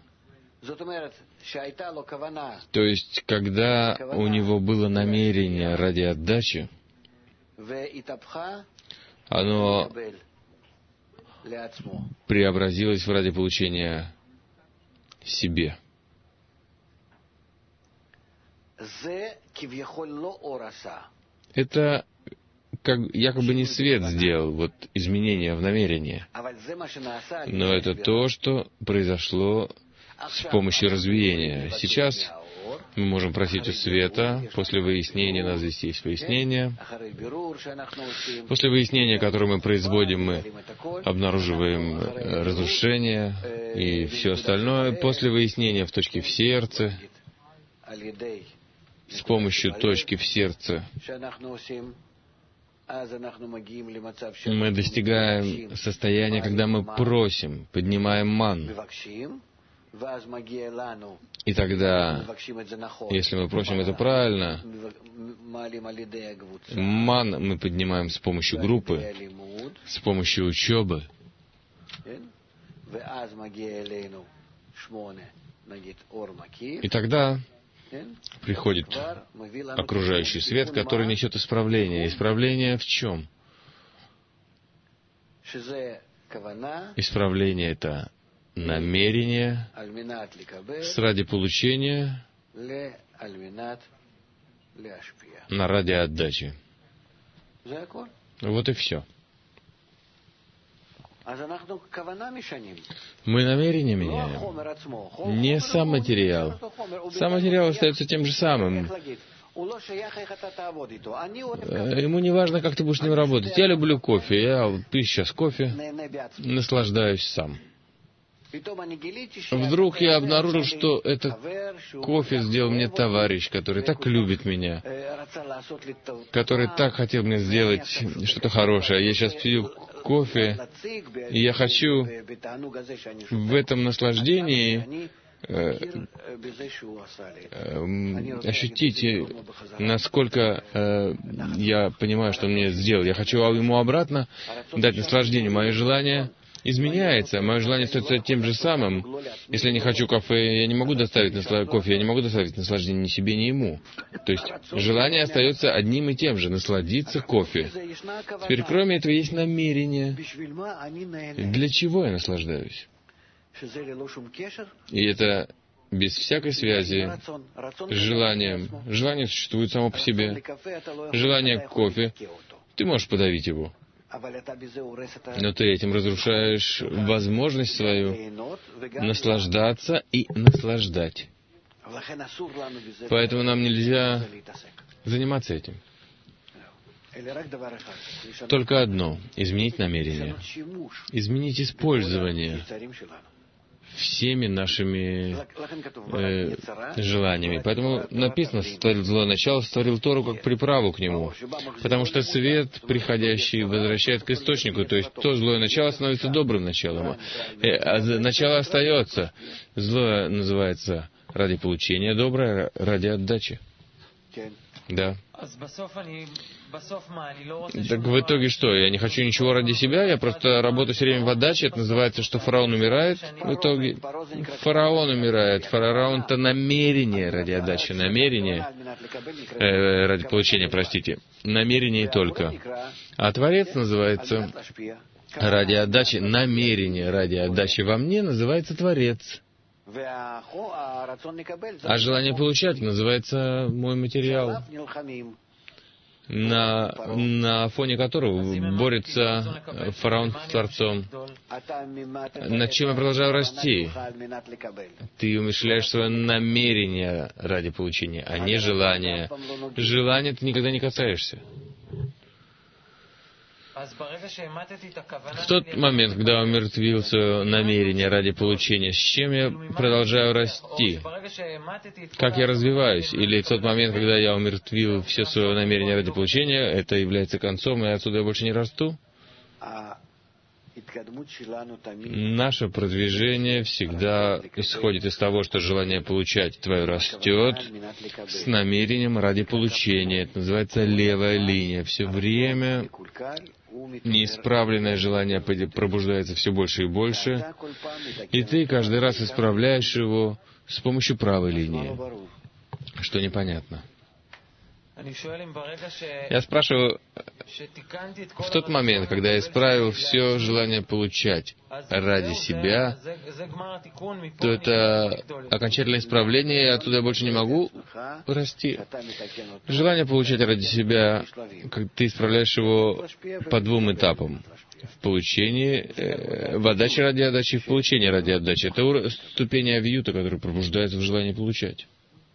S1: То есть, когда у него было намерение ради отдачи, оно преобразилось ради получения себе. Это как якобы не свет сделал, вот изменение в намерении. Но это то, что произошло с помощью развеяния. Сейчас мы можем просить у света, после выяснения, у нас здесь есть выяснение, после выяснения, которое мы производим, мы обнаруживаем разрушение и все остальное. После выяснения в точке в сердце, с помощью точки в сердце, мы достигаем состояния, когда мы просим, поднимаем ман. И тогда, если мы просим это правильно, ман мы поднимаем с помощью группы, с помощью учебы. И тогда приходит окружающий свет, который несет исправление. Исправление в чем? Исправление — это намерение ради получения, ради отдачи. Вот и все. Мы намерение меняем, не сам материал. Сам материал остается тем же самым. Ему не важно, как ты будешь с ним работать. Я люблю кофе, я пью сейчас кофе, наслаждаюсь сам. Вдруг я обнаружил, что этот кофе сделал мне товарищ, который так любит меня, который так хотел мне сделать что-то хорошее. Я сейчас пью кофе, и я хочу в этом наслаждении ощутить, насколько я понимаю, что он мне сделал. Я хочу ему обратно дать наслаждение. Мое желание изменяется. Мое желание остается тем же самым. Если я не хочу кофе, я не могу доставить кофе, я не могу доставить наслаждение ни себе, ни ему. То есть желание остается одним и тем же — насладиться кофе. Теперь, кроме этого, есть намерение. Для чего я наслаждаюсь? И это без всякой связи с желанием. Желание существует само по себе. Желание к кофе, ты можешь подавить его. Но ты этим разрушаешь возможность свою наслаждаться и наслаждать. Поэтому нам нельзя заниматься этим. Только одно — изменить намерение. Изменить использование всеми нашими желаниями. Поэтому написано: «Сотворил злое начало, сотворил Тору как приправу к нему». Потому что свет, приходящий, возвращает к источнику. То есть то злое начало становится добрым началом. А начало остается. Злое называется ради получения, доброе ради отдачи. Да. Так в итоге что? Я не хочу ничего ради себя, я просто работаю все время в отдаче. Это называется, что фараон умирает. В итоге фараон умирает. Фараон — это намерение ради отдачи. Намерение ради получения, простите. Намерение только. А Творец называется ради отдачи. Намерение ради отдачи во мне называется Творец. А желание получать называется мой материал, на фоне которого борется фараон с Творцом. Над чем я продолжаю расти? Ты умерщвляешь свое намерение ради получения, а не желание. Желание ты никогда не касаешься. В тот момент, когда я умертвил свое намерение ради получения, с чем я продолжаю расти? Как я развиваюсь? Или в тот момент, когда я умертвил все свое намерение ради получения, это является концом, и отсюда я больше не расту? Наше продвижение всегда исходит из того, что желание получать твое растет с намерением ради получения. Это называется левая линия. Все время неисправленное желание пробуждается все больше и больше, и ты каждый раз исправляешь его с помощью правой линии. Что непонятно. Я спрашиваю, в тот момент, когда я исправил все желание получать ради себя, то это окончательное исправление, и оттуда я больше не могу расти. Желание получать ради себя, как ты исправляешь его по двум этапам. В получении, в отдаче ради отдачи, и в получении ради отдачи. Это ступень авиюта, которая пробуждается в желании получать.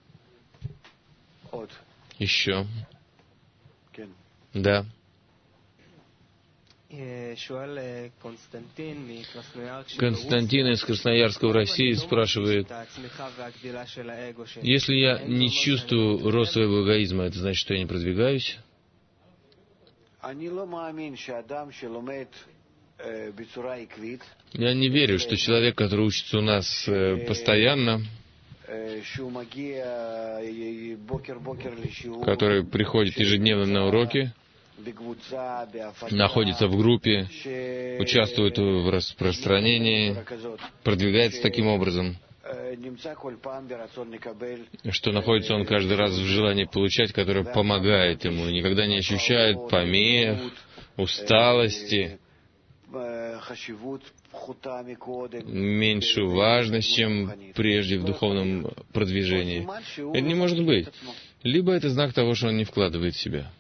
S1: Еще. Да. Константин из Красноярска в России спрашивает, если я не чувствую рост своего эгоизма, это значит, что я не продвигаюсь? Я не верю, что человек, который учится у нас постоянно, который приходит ежедневно на уроки, находится в группе, участвует в распространении, продвигается таким образом, что находится он каждый раз в желании получать, которое помогает ему, никогда не ощущает помех, усталости, меньшую важность, чем прежде в духовном продвижении. Это не может быть. Либо это знак того, что он не вкладывает в себя.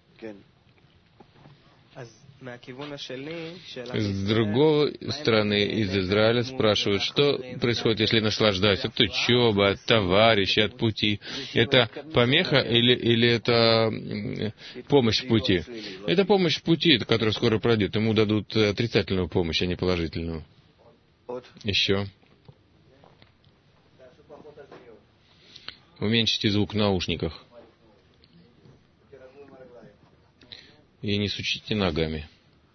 S1: С другой стороны, из Израиля спрашивают, что происходит, если наслаждаюсь от учебы, от товарищей, от пути. Это помеха или это помощь в пути? Это помощь в пути, которая скоро пройдет. Ему дадут отрицательную помощь, а не положительную. Еще. Уменьшите звук в наушниках. И не сучите ногами.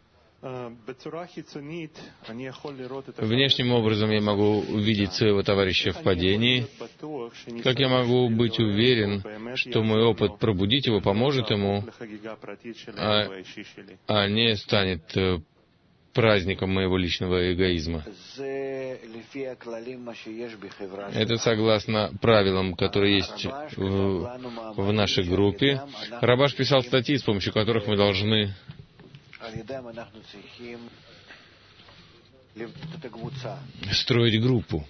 S1: Внешним образом я могу увидеть своего товарища в падении. Как я могу быть уверен, что мой опыт пробудить его поможет ему, а не станет праздником моего личного эгоизма? Это согласно правилам, которые есть в нашей группе. Рабаш писал статьи, с помощью которых мы должны строить группу.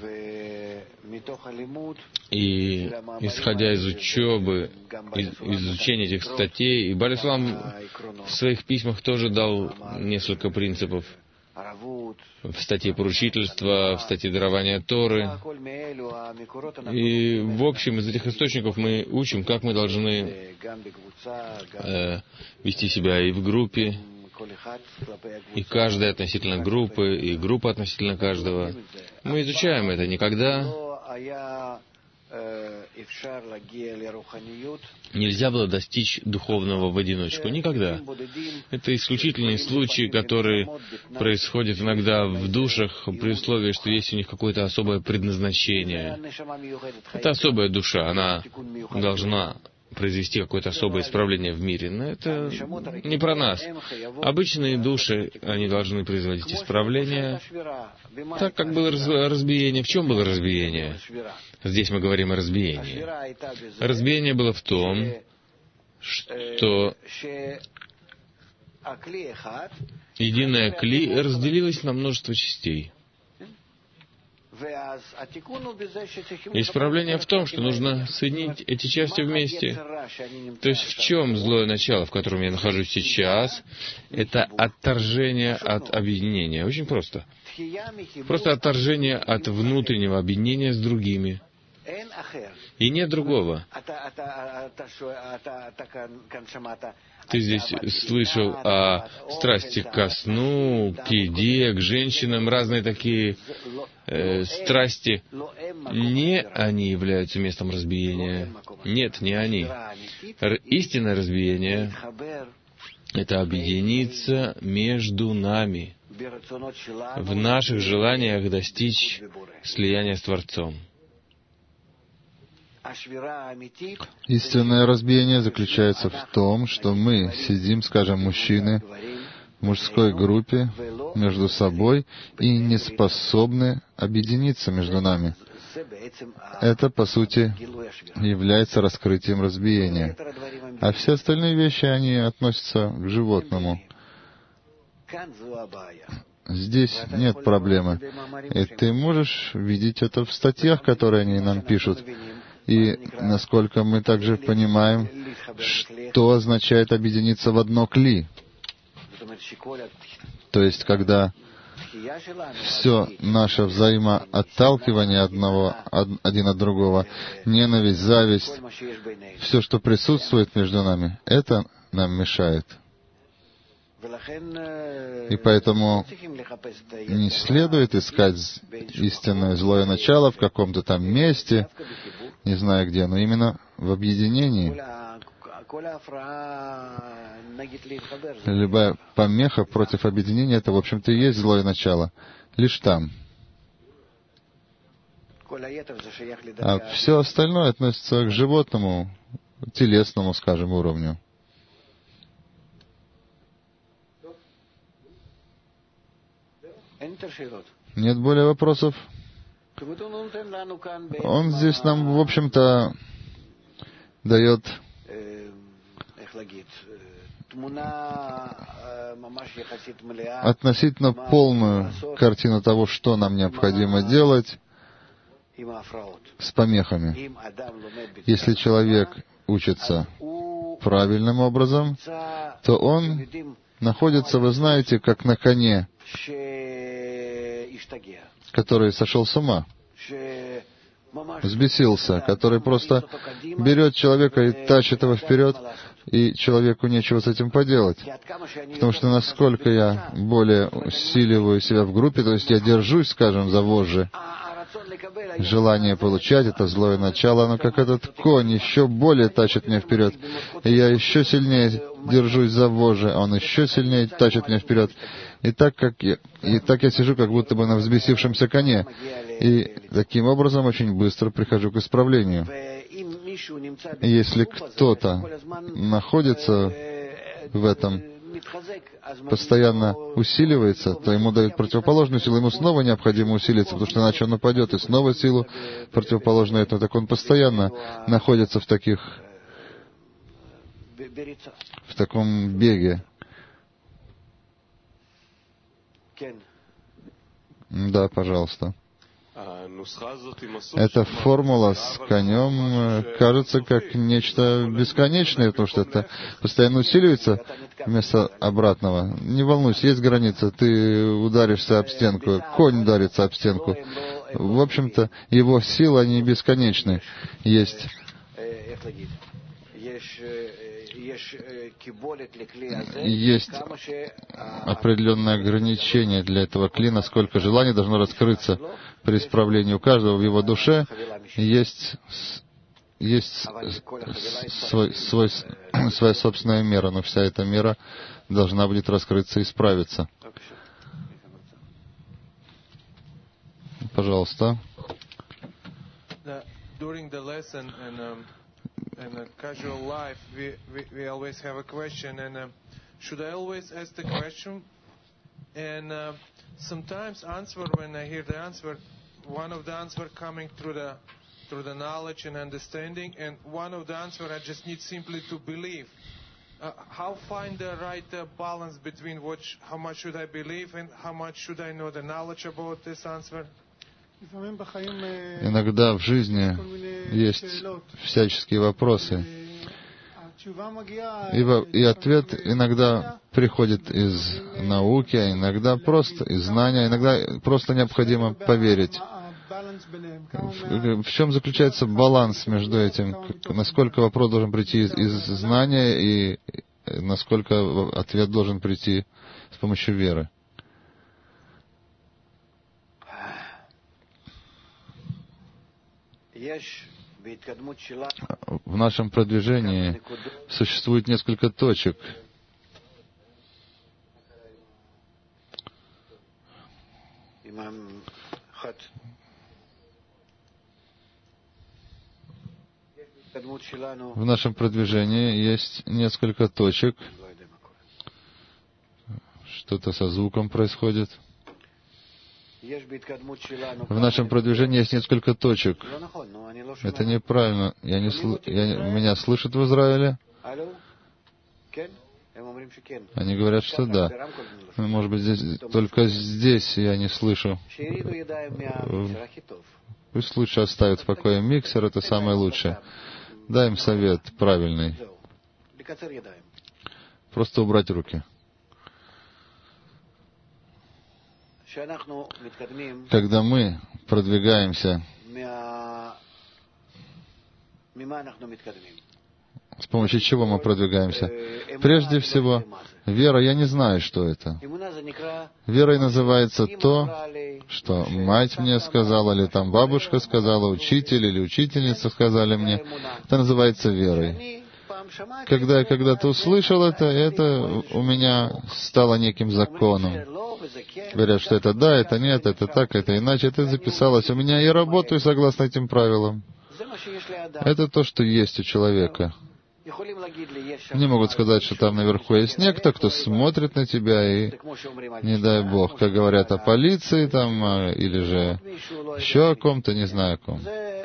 S1: И исходя из учебы, из изучения этих статей, и Бааль Ислам в своих письмах тоже дал несколько принципов. В статье поручительства, в статье дарования Торы. И в общем из этих источников мы учим, как мы должны вести себя и в группе, и каждый относительно группы, и группа относительно каждого. Мы изучаем это. Никогда нельзя было достичь духовного в одиночку. Никогда. Это исключительные случаи, которые происходят иногда в душах при условии, что есть у них какое-то особое предназначение. Это особая душа, она должна произвести какое-то особое исправление в мире. Но это не про нас. Обычные души, они должны производить исправление. Так как было разбиение. В чем было разбиение? Здесь мы говорим о разбиении. Разбиение было в том, что единое кли разделилось на множество частей. Исправление в том, что нужно соединить эти части вместе. То есть в чем злое начало, в котором я нахожусь сейчас? Это отторжение от объединения. Очень просто. Просто отторжение от внутреннего объединения с другими. И нет другого. Ты здесь слышал о страсти ко сну, к еде, к женщинам, разные такие страсти. Не они являются местом разбиения. Нет, не они. Истинное разбиение — это объединиться между нами в наших желаниях достичь слияния с Творцом.
S2: Истинное разбиение заключается в том, что мы сидим, скажем, мужчины в мужской группе между собой и не способны объединиться между нами. это, по сути, является раскрытием разбиения. А все остальные вещи, они относятся к животному. Здесь нет проблемы. И ты можешь видеть это в статьях, которые они нам пишут. И насколько мы также понимаем, что означает объединиться в одно кли. То есть, когда все наше взаимоотталкивание один от другого, ненависть, зависть, все, что присутствует между нами, это нам мешает. И поэтому не следует искать истинное злое начало в каком-то там месте, не знаю где, но именно в объединении. Любая помеха против объединения, это, в общем-то, и есть злое начало. Лишь там. А все остальное относится к животному, телесному, скажем, уровню. Нет более вопросов? Он здесь нам, в общем-то, дает относительно полную картину того, что нам необходимо делать с помехами. Если человек учится правильным образом, то он находится, вы знаете, как на коне, который сошел с ума, взбесился, который просто берет человека и тащит его вперед, и человеку нечего с этим поделать. Потому что насколько я более усиливаю себя в группе, то есть я держусь, скажем, за вожжи, желание получать, это злое начало, оно как этот конь еще более тащит меня вперед. И я еще сильнее держусь за вожжи, а он еще сильнее тащит меня вперед. И так я сижу, как будто бы на взбесившемся коне. И таким образом очень быстро прихожу к исправлению. И если кто-то находится в этом, постоянно усиливается, то ему дают противоположную силу, ему снова необходимо усилиться, потому что иначе он упадет, и снова силу противоположную этому. Так он постоянно находится в таком беге. Да, пожалуйста. Эта формула с конем кажется как нечто бесконечное, потому что это постоянно усиливается вместо обратного. Не волнуйся, есть граница, ты ударишься об стенку, конь ударится об стенку. В общем-то, его силы, они бесконечны. Есть определенное ограничение для этого кли, насколько желание должно раскрыться при исправлении. У каждого в его душе есть своя собственная мера, но вся эта мера должна будет раскрыться и исправиться. Пожалуйста.
S4: In a casual life, we always have a question, and should I always ask the question? And sometimes answer, when I hear the answer, one of the answer coming through the knowledge and understanding, and one of the answer I just need simply to believe. How find the right balance between how much should I believe and how much should I know the knowledge about this answer?
S2: Иногда в жизни есть всяческие вопросы, и ответ иногда приходит из науки, а иногда просто из знания, иногда просто необходимо поверить. В чем заключается баланс между этим? Насколько вопрос должен прийти из знания и насколько ответ должен прийти с помощью веры? В нашем продвижении существует несколько точек. В нашем продвижении есть несколько точек. Что-то со звуком происходит. В нашем продвижении есть несколько точек. Это неправильно. Меня слышат в Израиле? Они говорят, что да. Может быть, только здесь я не слышу. Пусть лучше оставят в покое миксер, это самое лучшее. Дай им совет правильный. Просто убрать руки. Когда мы продвигаемся, с помощью чего мы продвигаемся? Прежде всего, вера, я не знаю, что это. Верой называется то, что мать мне сказала, или там бабушка сказала, учитель или учительница сказали мне. Это называется верой. Когда я когда-то услышал это у меня стало неким законом. Говорят, что это да, это нет, это так, это иначе. Это записалось у меня, и я работаю согласно этим правилам. Это то, что есть у человека. Мне могут сказать, что там наверху есть некто, кто смотрит на тебя, и, не дай Бог, как говорят о полиции там, или же еще о ком-то, не знаю о ком.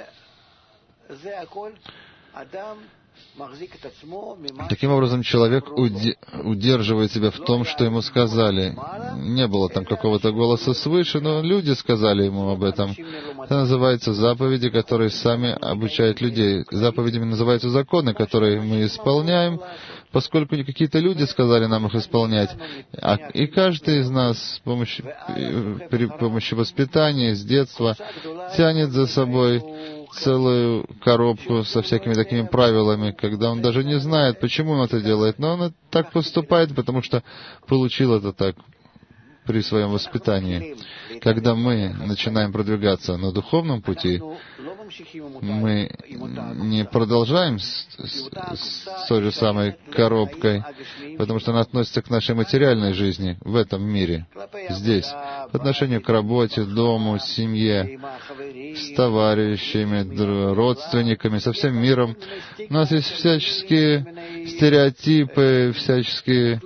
S2: Таким образом, человек удерживает себя в том, что ему сказали. Не было там какого-то голоса свыше, но люди сказали ему об этом. Это называется заповеди, которые сами обучают людей. Заповедями называются законы, которые мы исполняем, поскольку какие-то люди сказали нам их исполнять. И каждый из нас при помощи воспитания, с детства, тянет за собой целую коробку со всякими такими правилами, когда он даже не знает, почему он это делает, но он так поступает, потому что получил это так при своем воспитании. Когда мы начинаем продвигаться на духовном пути, мы не продолжаем с той же самой коробкой, потому что она относится к нашей материальной жизни в этом мире, здесь, по отношению к работе, дому, семье, с товарищами, родственниками, со всем миром. У нас есть всяческие стереотипы, всяческое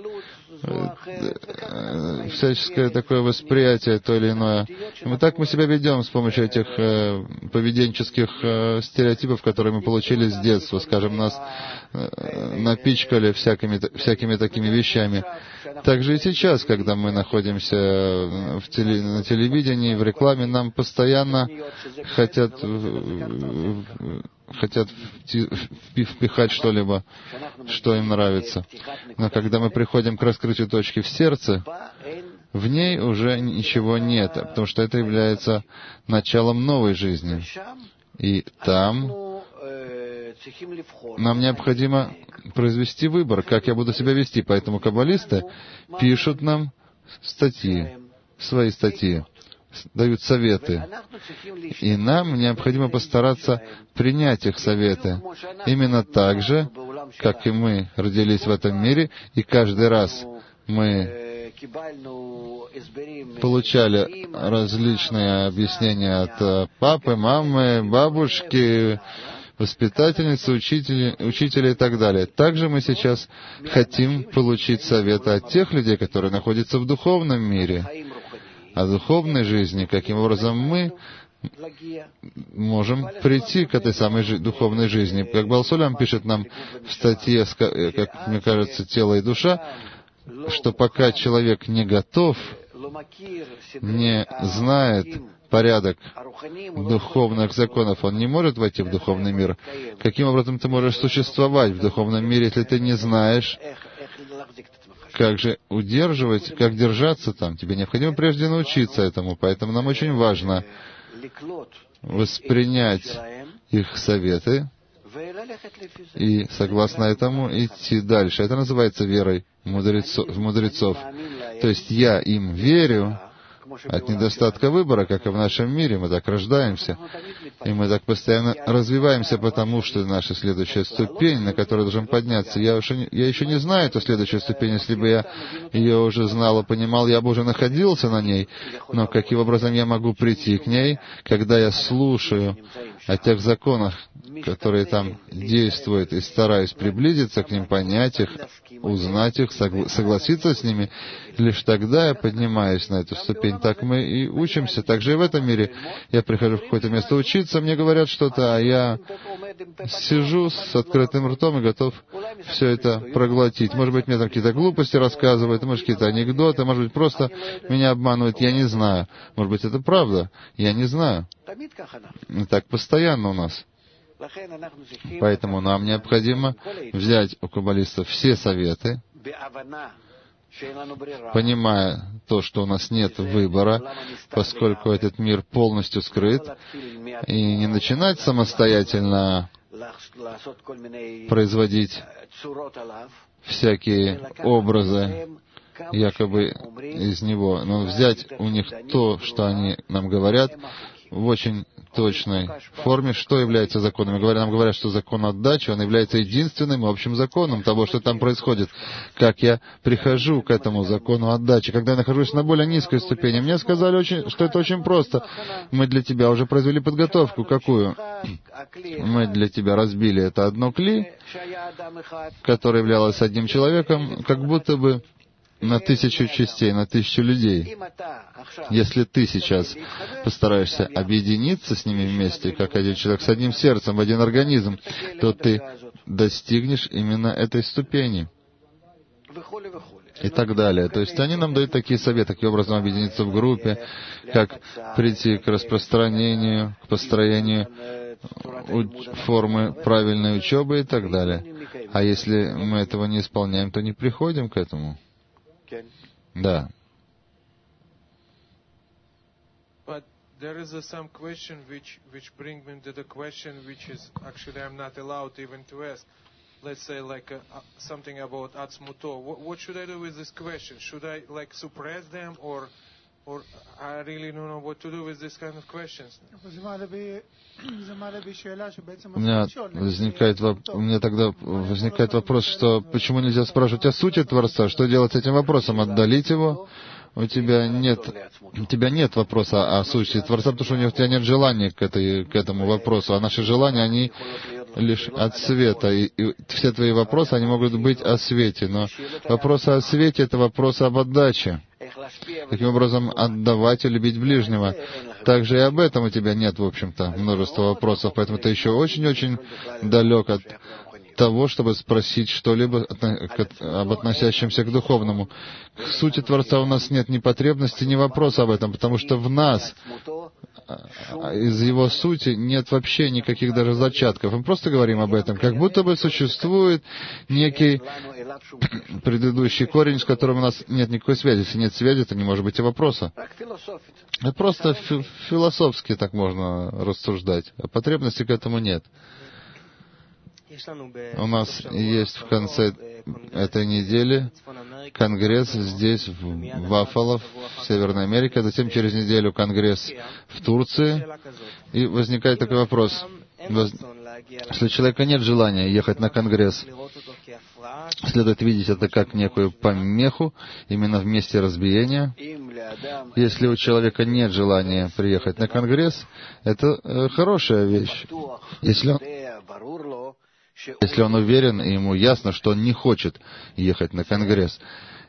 S2: такое восприятие, то или иное. И так мы себя ведем с помощью этих поведенческих стереотипов, которые мы получили с детства. Скажем, нас напичкали всякими такими вещами. Также и сейчас, когда мы находимся на телевидении, в рекламе, нам постоянно хотят впихать что-либо, что им нравится. Но когда мы приходим к раскрытию точки в сердце, в ней уже ничего нет, потому что это является началом новой жизни. И там нам необходимо произвести выбор, как я буду себя вести. Поэтому каббалисты пишут нам свои статьи, дают советы. И нам необходимо постараться принять их советы. Именно так же, как и мы родились в этом мире, и каждый раз мы получали различные объяснения от папы, мамы, бабушки, воспитательницы, учителя и так далее. Также мы сейчас хотим получить советы от тех людей, которые находятся в духовном мире, о духовной жизни, каким образом мы можем прийти к этой самой духовной жизни. Как Баал Сулям пишет нам в статье, как мне кажется, «Тело и душа», что пока человек не готов, не знает порядок духовных законов, он не может войти в духовный мир. Каким образом ты можешь существовать в духовном мире, если ты не знаешь, как же удерживать, как держаться там? Тебе необходимо прежде научиться этому, поэтому нам очень важно воспринять их советы и, согласно этому, идти дальше. Это называется верой мудрецов. То есть я им верю от недостатка выбора, как и в нашем мире. Мы так рождаемся, и мы так постоянно развиваемся, потому что наша следующая ступень, на которую должен подняться. Я еще не знаю эту следующую ступень. Если бы я ее уже знал и понимал, я бы уже находился на ней. Но каким образом я могу прийти к ней, когда я слушаю о тех законах, которые там действуют, и стараюсь приблизиться к ним, понять их, узнать их, согласиться с ними, лишь тогда я поднимаюсь на эту ступень. Так мы и учимся. Так же и в этом мире. Я прихожу в какое-то место учиться, мне говорят что-то, а я сижу с открытым ртом и готов все это проглотить. Может быть, мне там какие-то глупости рассказывают, может, какие-то анекдоты, может быть, просто меня обманывают, я не знаю. Может быть, это правда, я не знаю. И так постоянно у нас. Поэтому нам необходимо взять у каббалистов все советы, понимая то, что у нас нет выбора, поскольку этот мир полностью скрыт, и не начинать самостоятельно производить всякие образы, якобы из него, но взять у них то, что они нам говорят, в очень точной форме, что является законом. Нам говорят, что закон отдачи, он является единственным общим законом того, что там происходит. Как я прихожу к этому закону отдачи, когда я нахожусь на более низкой ступени. Мне сказали, что это очень просто. Мы для тебя уже произвели подготовку. Какую? Мы для тебя разбили это одно кли, которое являлось одним человеком, как будто бы на 1000 частей, на 1000 людей. Если ты сейчас постараешься объединиться с ними вместе, как один человек, с одним сердцем, в один организм, то ты достигнешь именно этой ступени. И так далее. То есть они нам дают такие советы, каким образом объединиться в группе, как прийти к распространению, к построению формы правильной учебы и так далее. А если мы этого не исполняем, то не приходим к этому. Да.
S4: But there is some question which bring me to the question which is actually I'm not allowed even to ask. Let's say like something about Atzmuto. What should I do with this question? Should I like suppress them or I really don't know what to do with this kind of questions?
S2: У меня тогда возникает вопрос, что почему нельзя спрашивать о сути Творца, что делать с этим вопросом, отдалить его? У тебя нет вопроса о сути Творца, потому что у тебя нет желания к этому вопросу, а наши желания, они лишь от света, и все твои вопросы, они могут быть о свете, но вопросы о свете — это вопросы об отдаче. Каким образом отдавать и любить ближнего. Также и об этом у тебя нет, в общем-то, множества вопросов, поэтому ты еще очень-очень далек от того, чтобы спросить что-либо об относящемся к духовному. К сути Творца у нас нет ни потребности, ни вопроса об этом, потому что в нас, из его сути, нет вообще никаких даже зачатков. Мы просто говорим об этом, как будто бы существует некий предыдущий корень, с которым у нас нет никакой связи. Если нет связи, то не может быть и вопроса. Это просто философски так можно рассуждать, а потребности к этому нет. У нас есть в конце этой недели конгресс здесь, в Баффало, в Северной Америке, затем через неделю конгресс в Турции. И возникает такой вопрос. Если у человека нет желания ехать на конгресс, следует видеть это как некую помеху, именно в месте разбиения. Если у человека нет желания приехать на конгресс, это хорошая вещь. Если он уверен, и ему ясно, что он не хочет ехать на конгресс,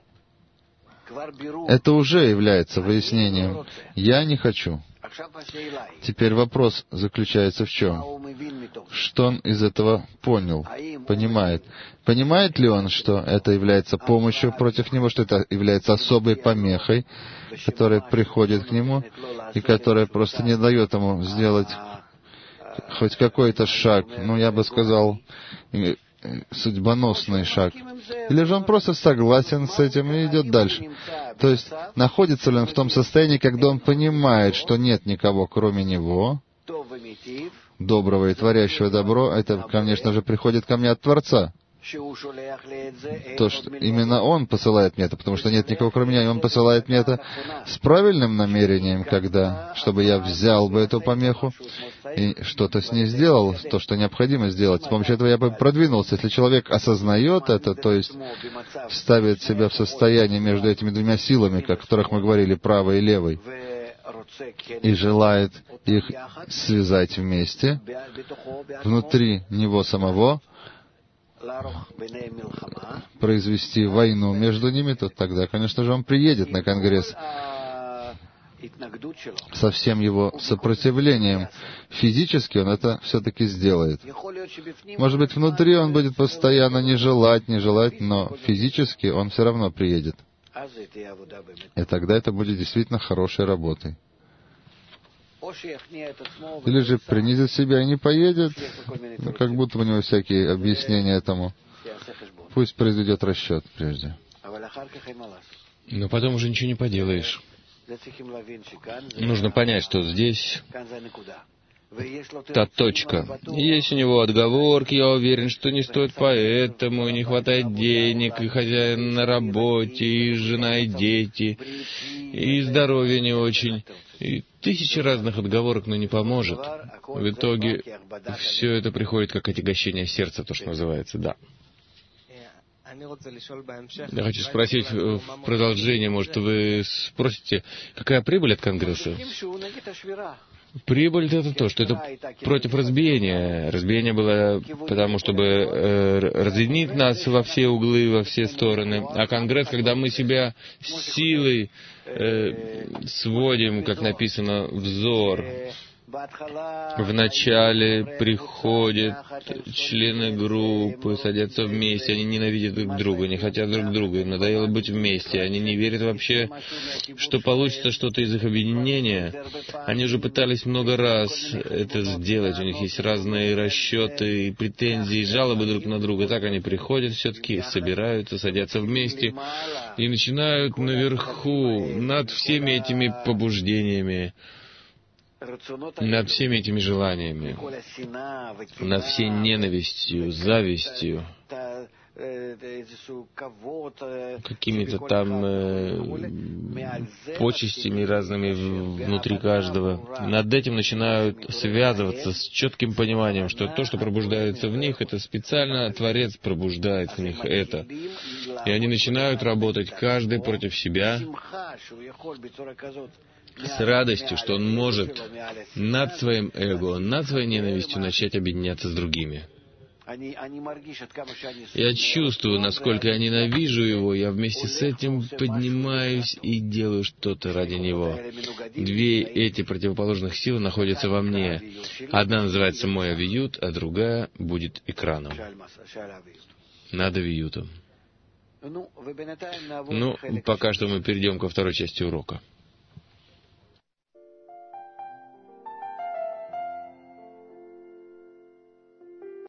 S2: это уже является выяснением. Я не хочу. Теперь вопрос заключается в чем? Что он из этого понял, понимает? Понимает ли он, что это является помощью против него, что это является особой помехой, которая приходит к нему, и которая просто не дает ему сделать хоть какой-то шаг, я бы сказал, судьбоносный шаг. Или же он просто согласен с этим и идет дальше. То есть, находится ли он в том состоянии, когда он понимает, что нет никого, кроме него, доброго и творящего добро, это, конечно же, приходит ко мне от Творца. То, что именно Он посылает мне это, потому что нет никого кроме меня, и Он посылает мне это с правильным намерением, чтобы я взял бы эту помеху и что-то с ней сделал, то, что необходимо сделать. С помощью этого я бы продвинулся. Если человек осознает это, то есть ставит себя в состояние между этими двумя силами, о которых мы говорили, правой и левой, и желает их связать вместе, внутри него самого произвести войну между ними, то тогда, конечно же, он приедет на Конгресс со всем его сопротивлением. Физически он это все-таки сделает. Может быть, внутри он будет постоянно не желать, но физически он все равно приедет. И тогда это будет действительно хорошей работой. Или же принизит себя и не поедет, как будто у него всякие объяснения этому. Пусть произведет расчет прежде.
S1: Но потом уже ничего не поделаешь. Нужно понять, что здесь та точка. Есть у него отговорки, я уверен, что не стоит поэтому, и не хватает денег, и хозяин на работе, и жена, и дети, и здоровье не очень, и тысячи разных отговорок, но не поможет. В итоге все это приходит как отягощение сердца, то, что называется, да. Я хочу спросить в продолжение, может, вы спросите, какая прибыль от Конгресса? Прибыль — это то, что это против разбиения. Разбиение было потому, чтобы разъединить нас во все углы, во все стороны. А Конгресс, когда мы себя силой сводим, как написано, взор. Вначале приходят члены группы, садятся вместе, они ненавидят друг друга, не хотят друг друга, им надоело быть вместе, они не верят вообще, что получится что-то из их объединения. Они уже пытались много раз это сделать, у них есть разные расчеты, и претензии, и жалобы друг на друга. Так они приходят все-таки, собираются, садятся вместе и начинают наверху, над всеми этими побуждениями, над всеми этими желаниями, над всей ненавистью, завистью, какими-то там почестями разными внутри каждого. Над этим начинают связываться с четким пониманием, что то, что пробуждается в них, это специально Творец пробуждает в них это. И они начинают работать каждый против себя, с радостью, что он может над своим эго, над своей ненавистью начать объединяться с другими. Я чувствую, насколько я ненавижу его, я вместе с этим поднимаюсь и делаю что-то ради него. Две эти противоположных силы находятся во мне. Одна называется мой авиют, а другая будет экраном. Над авиютом. Ну, пока что мы перейдем ко второй части урока.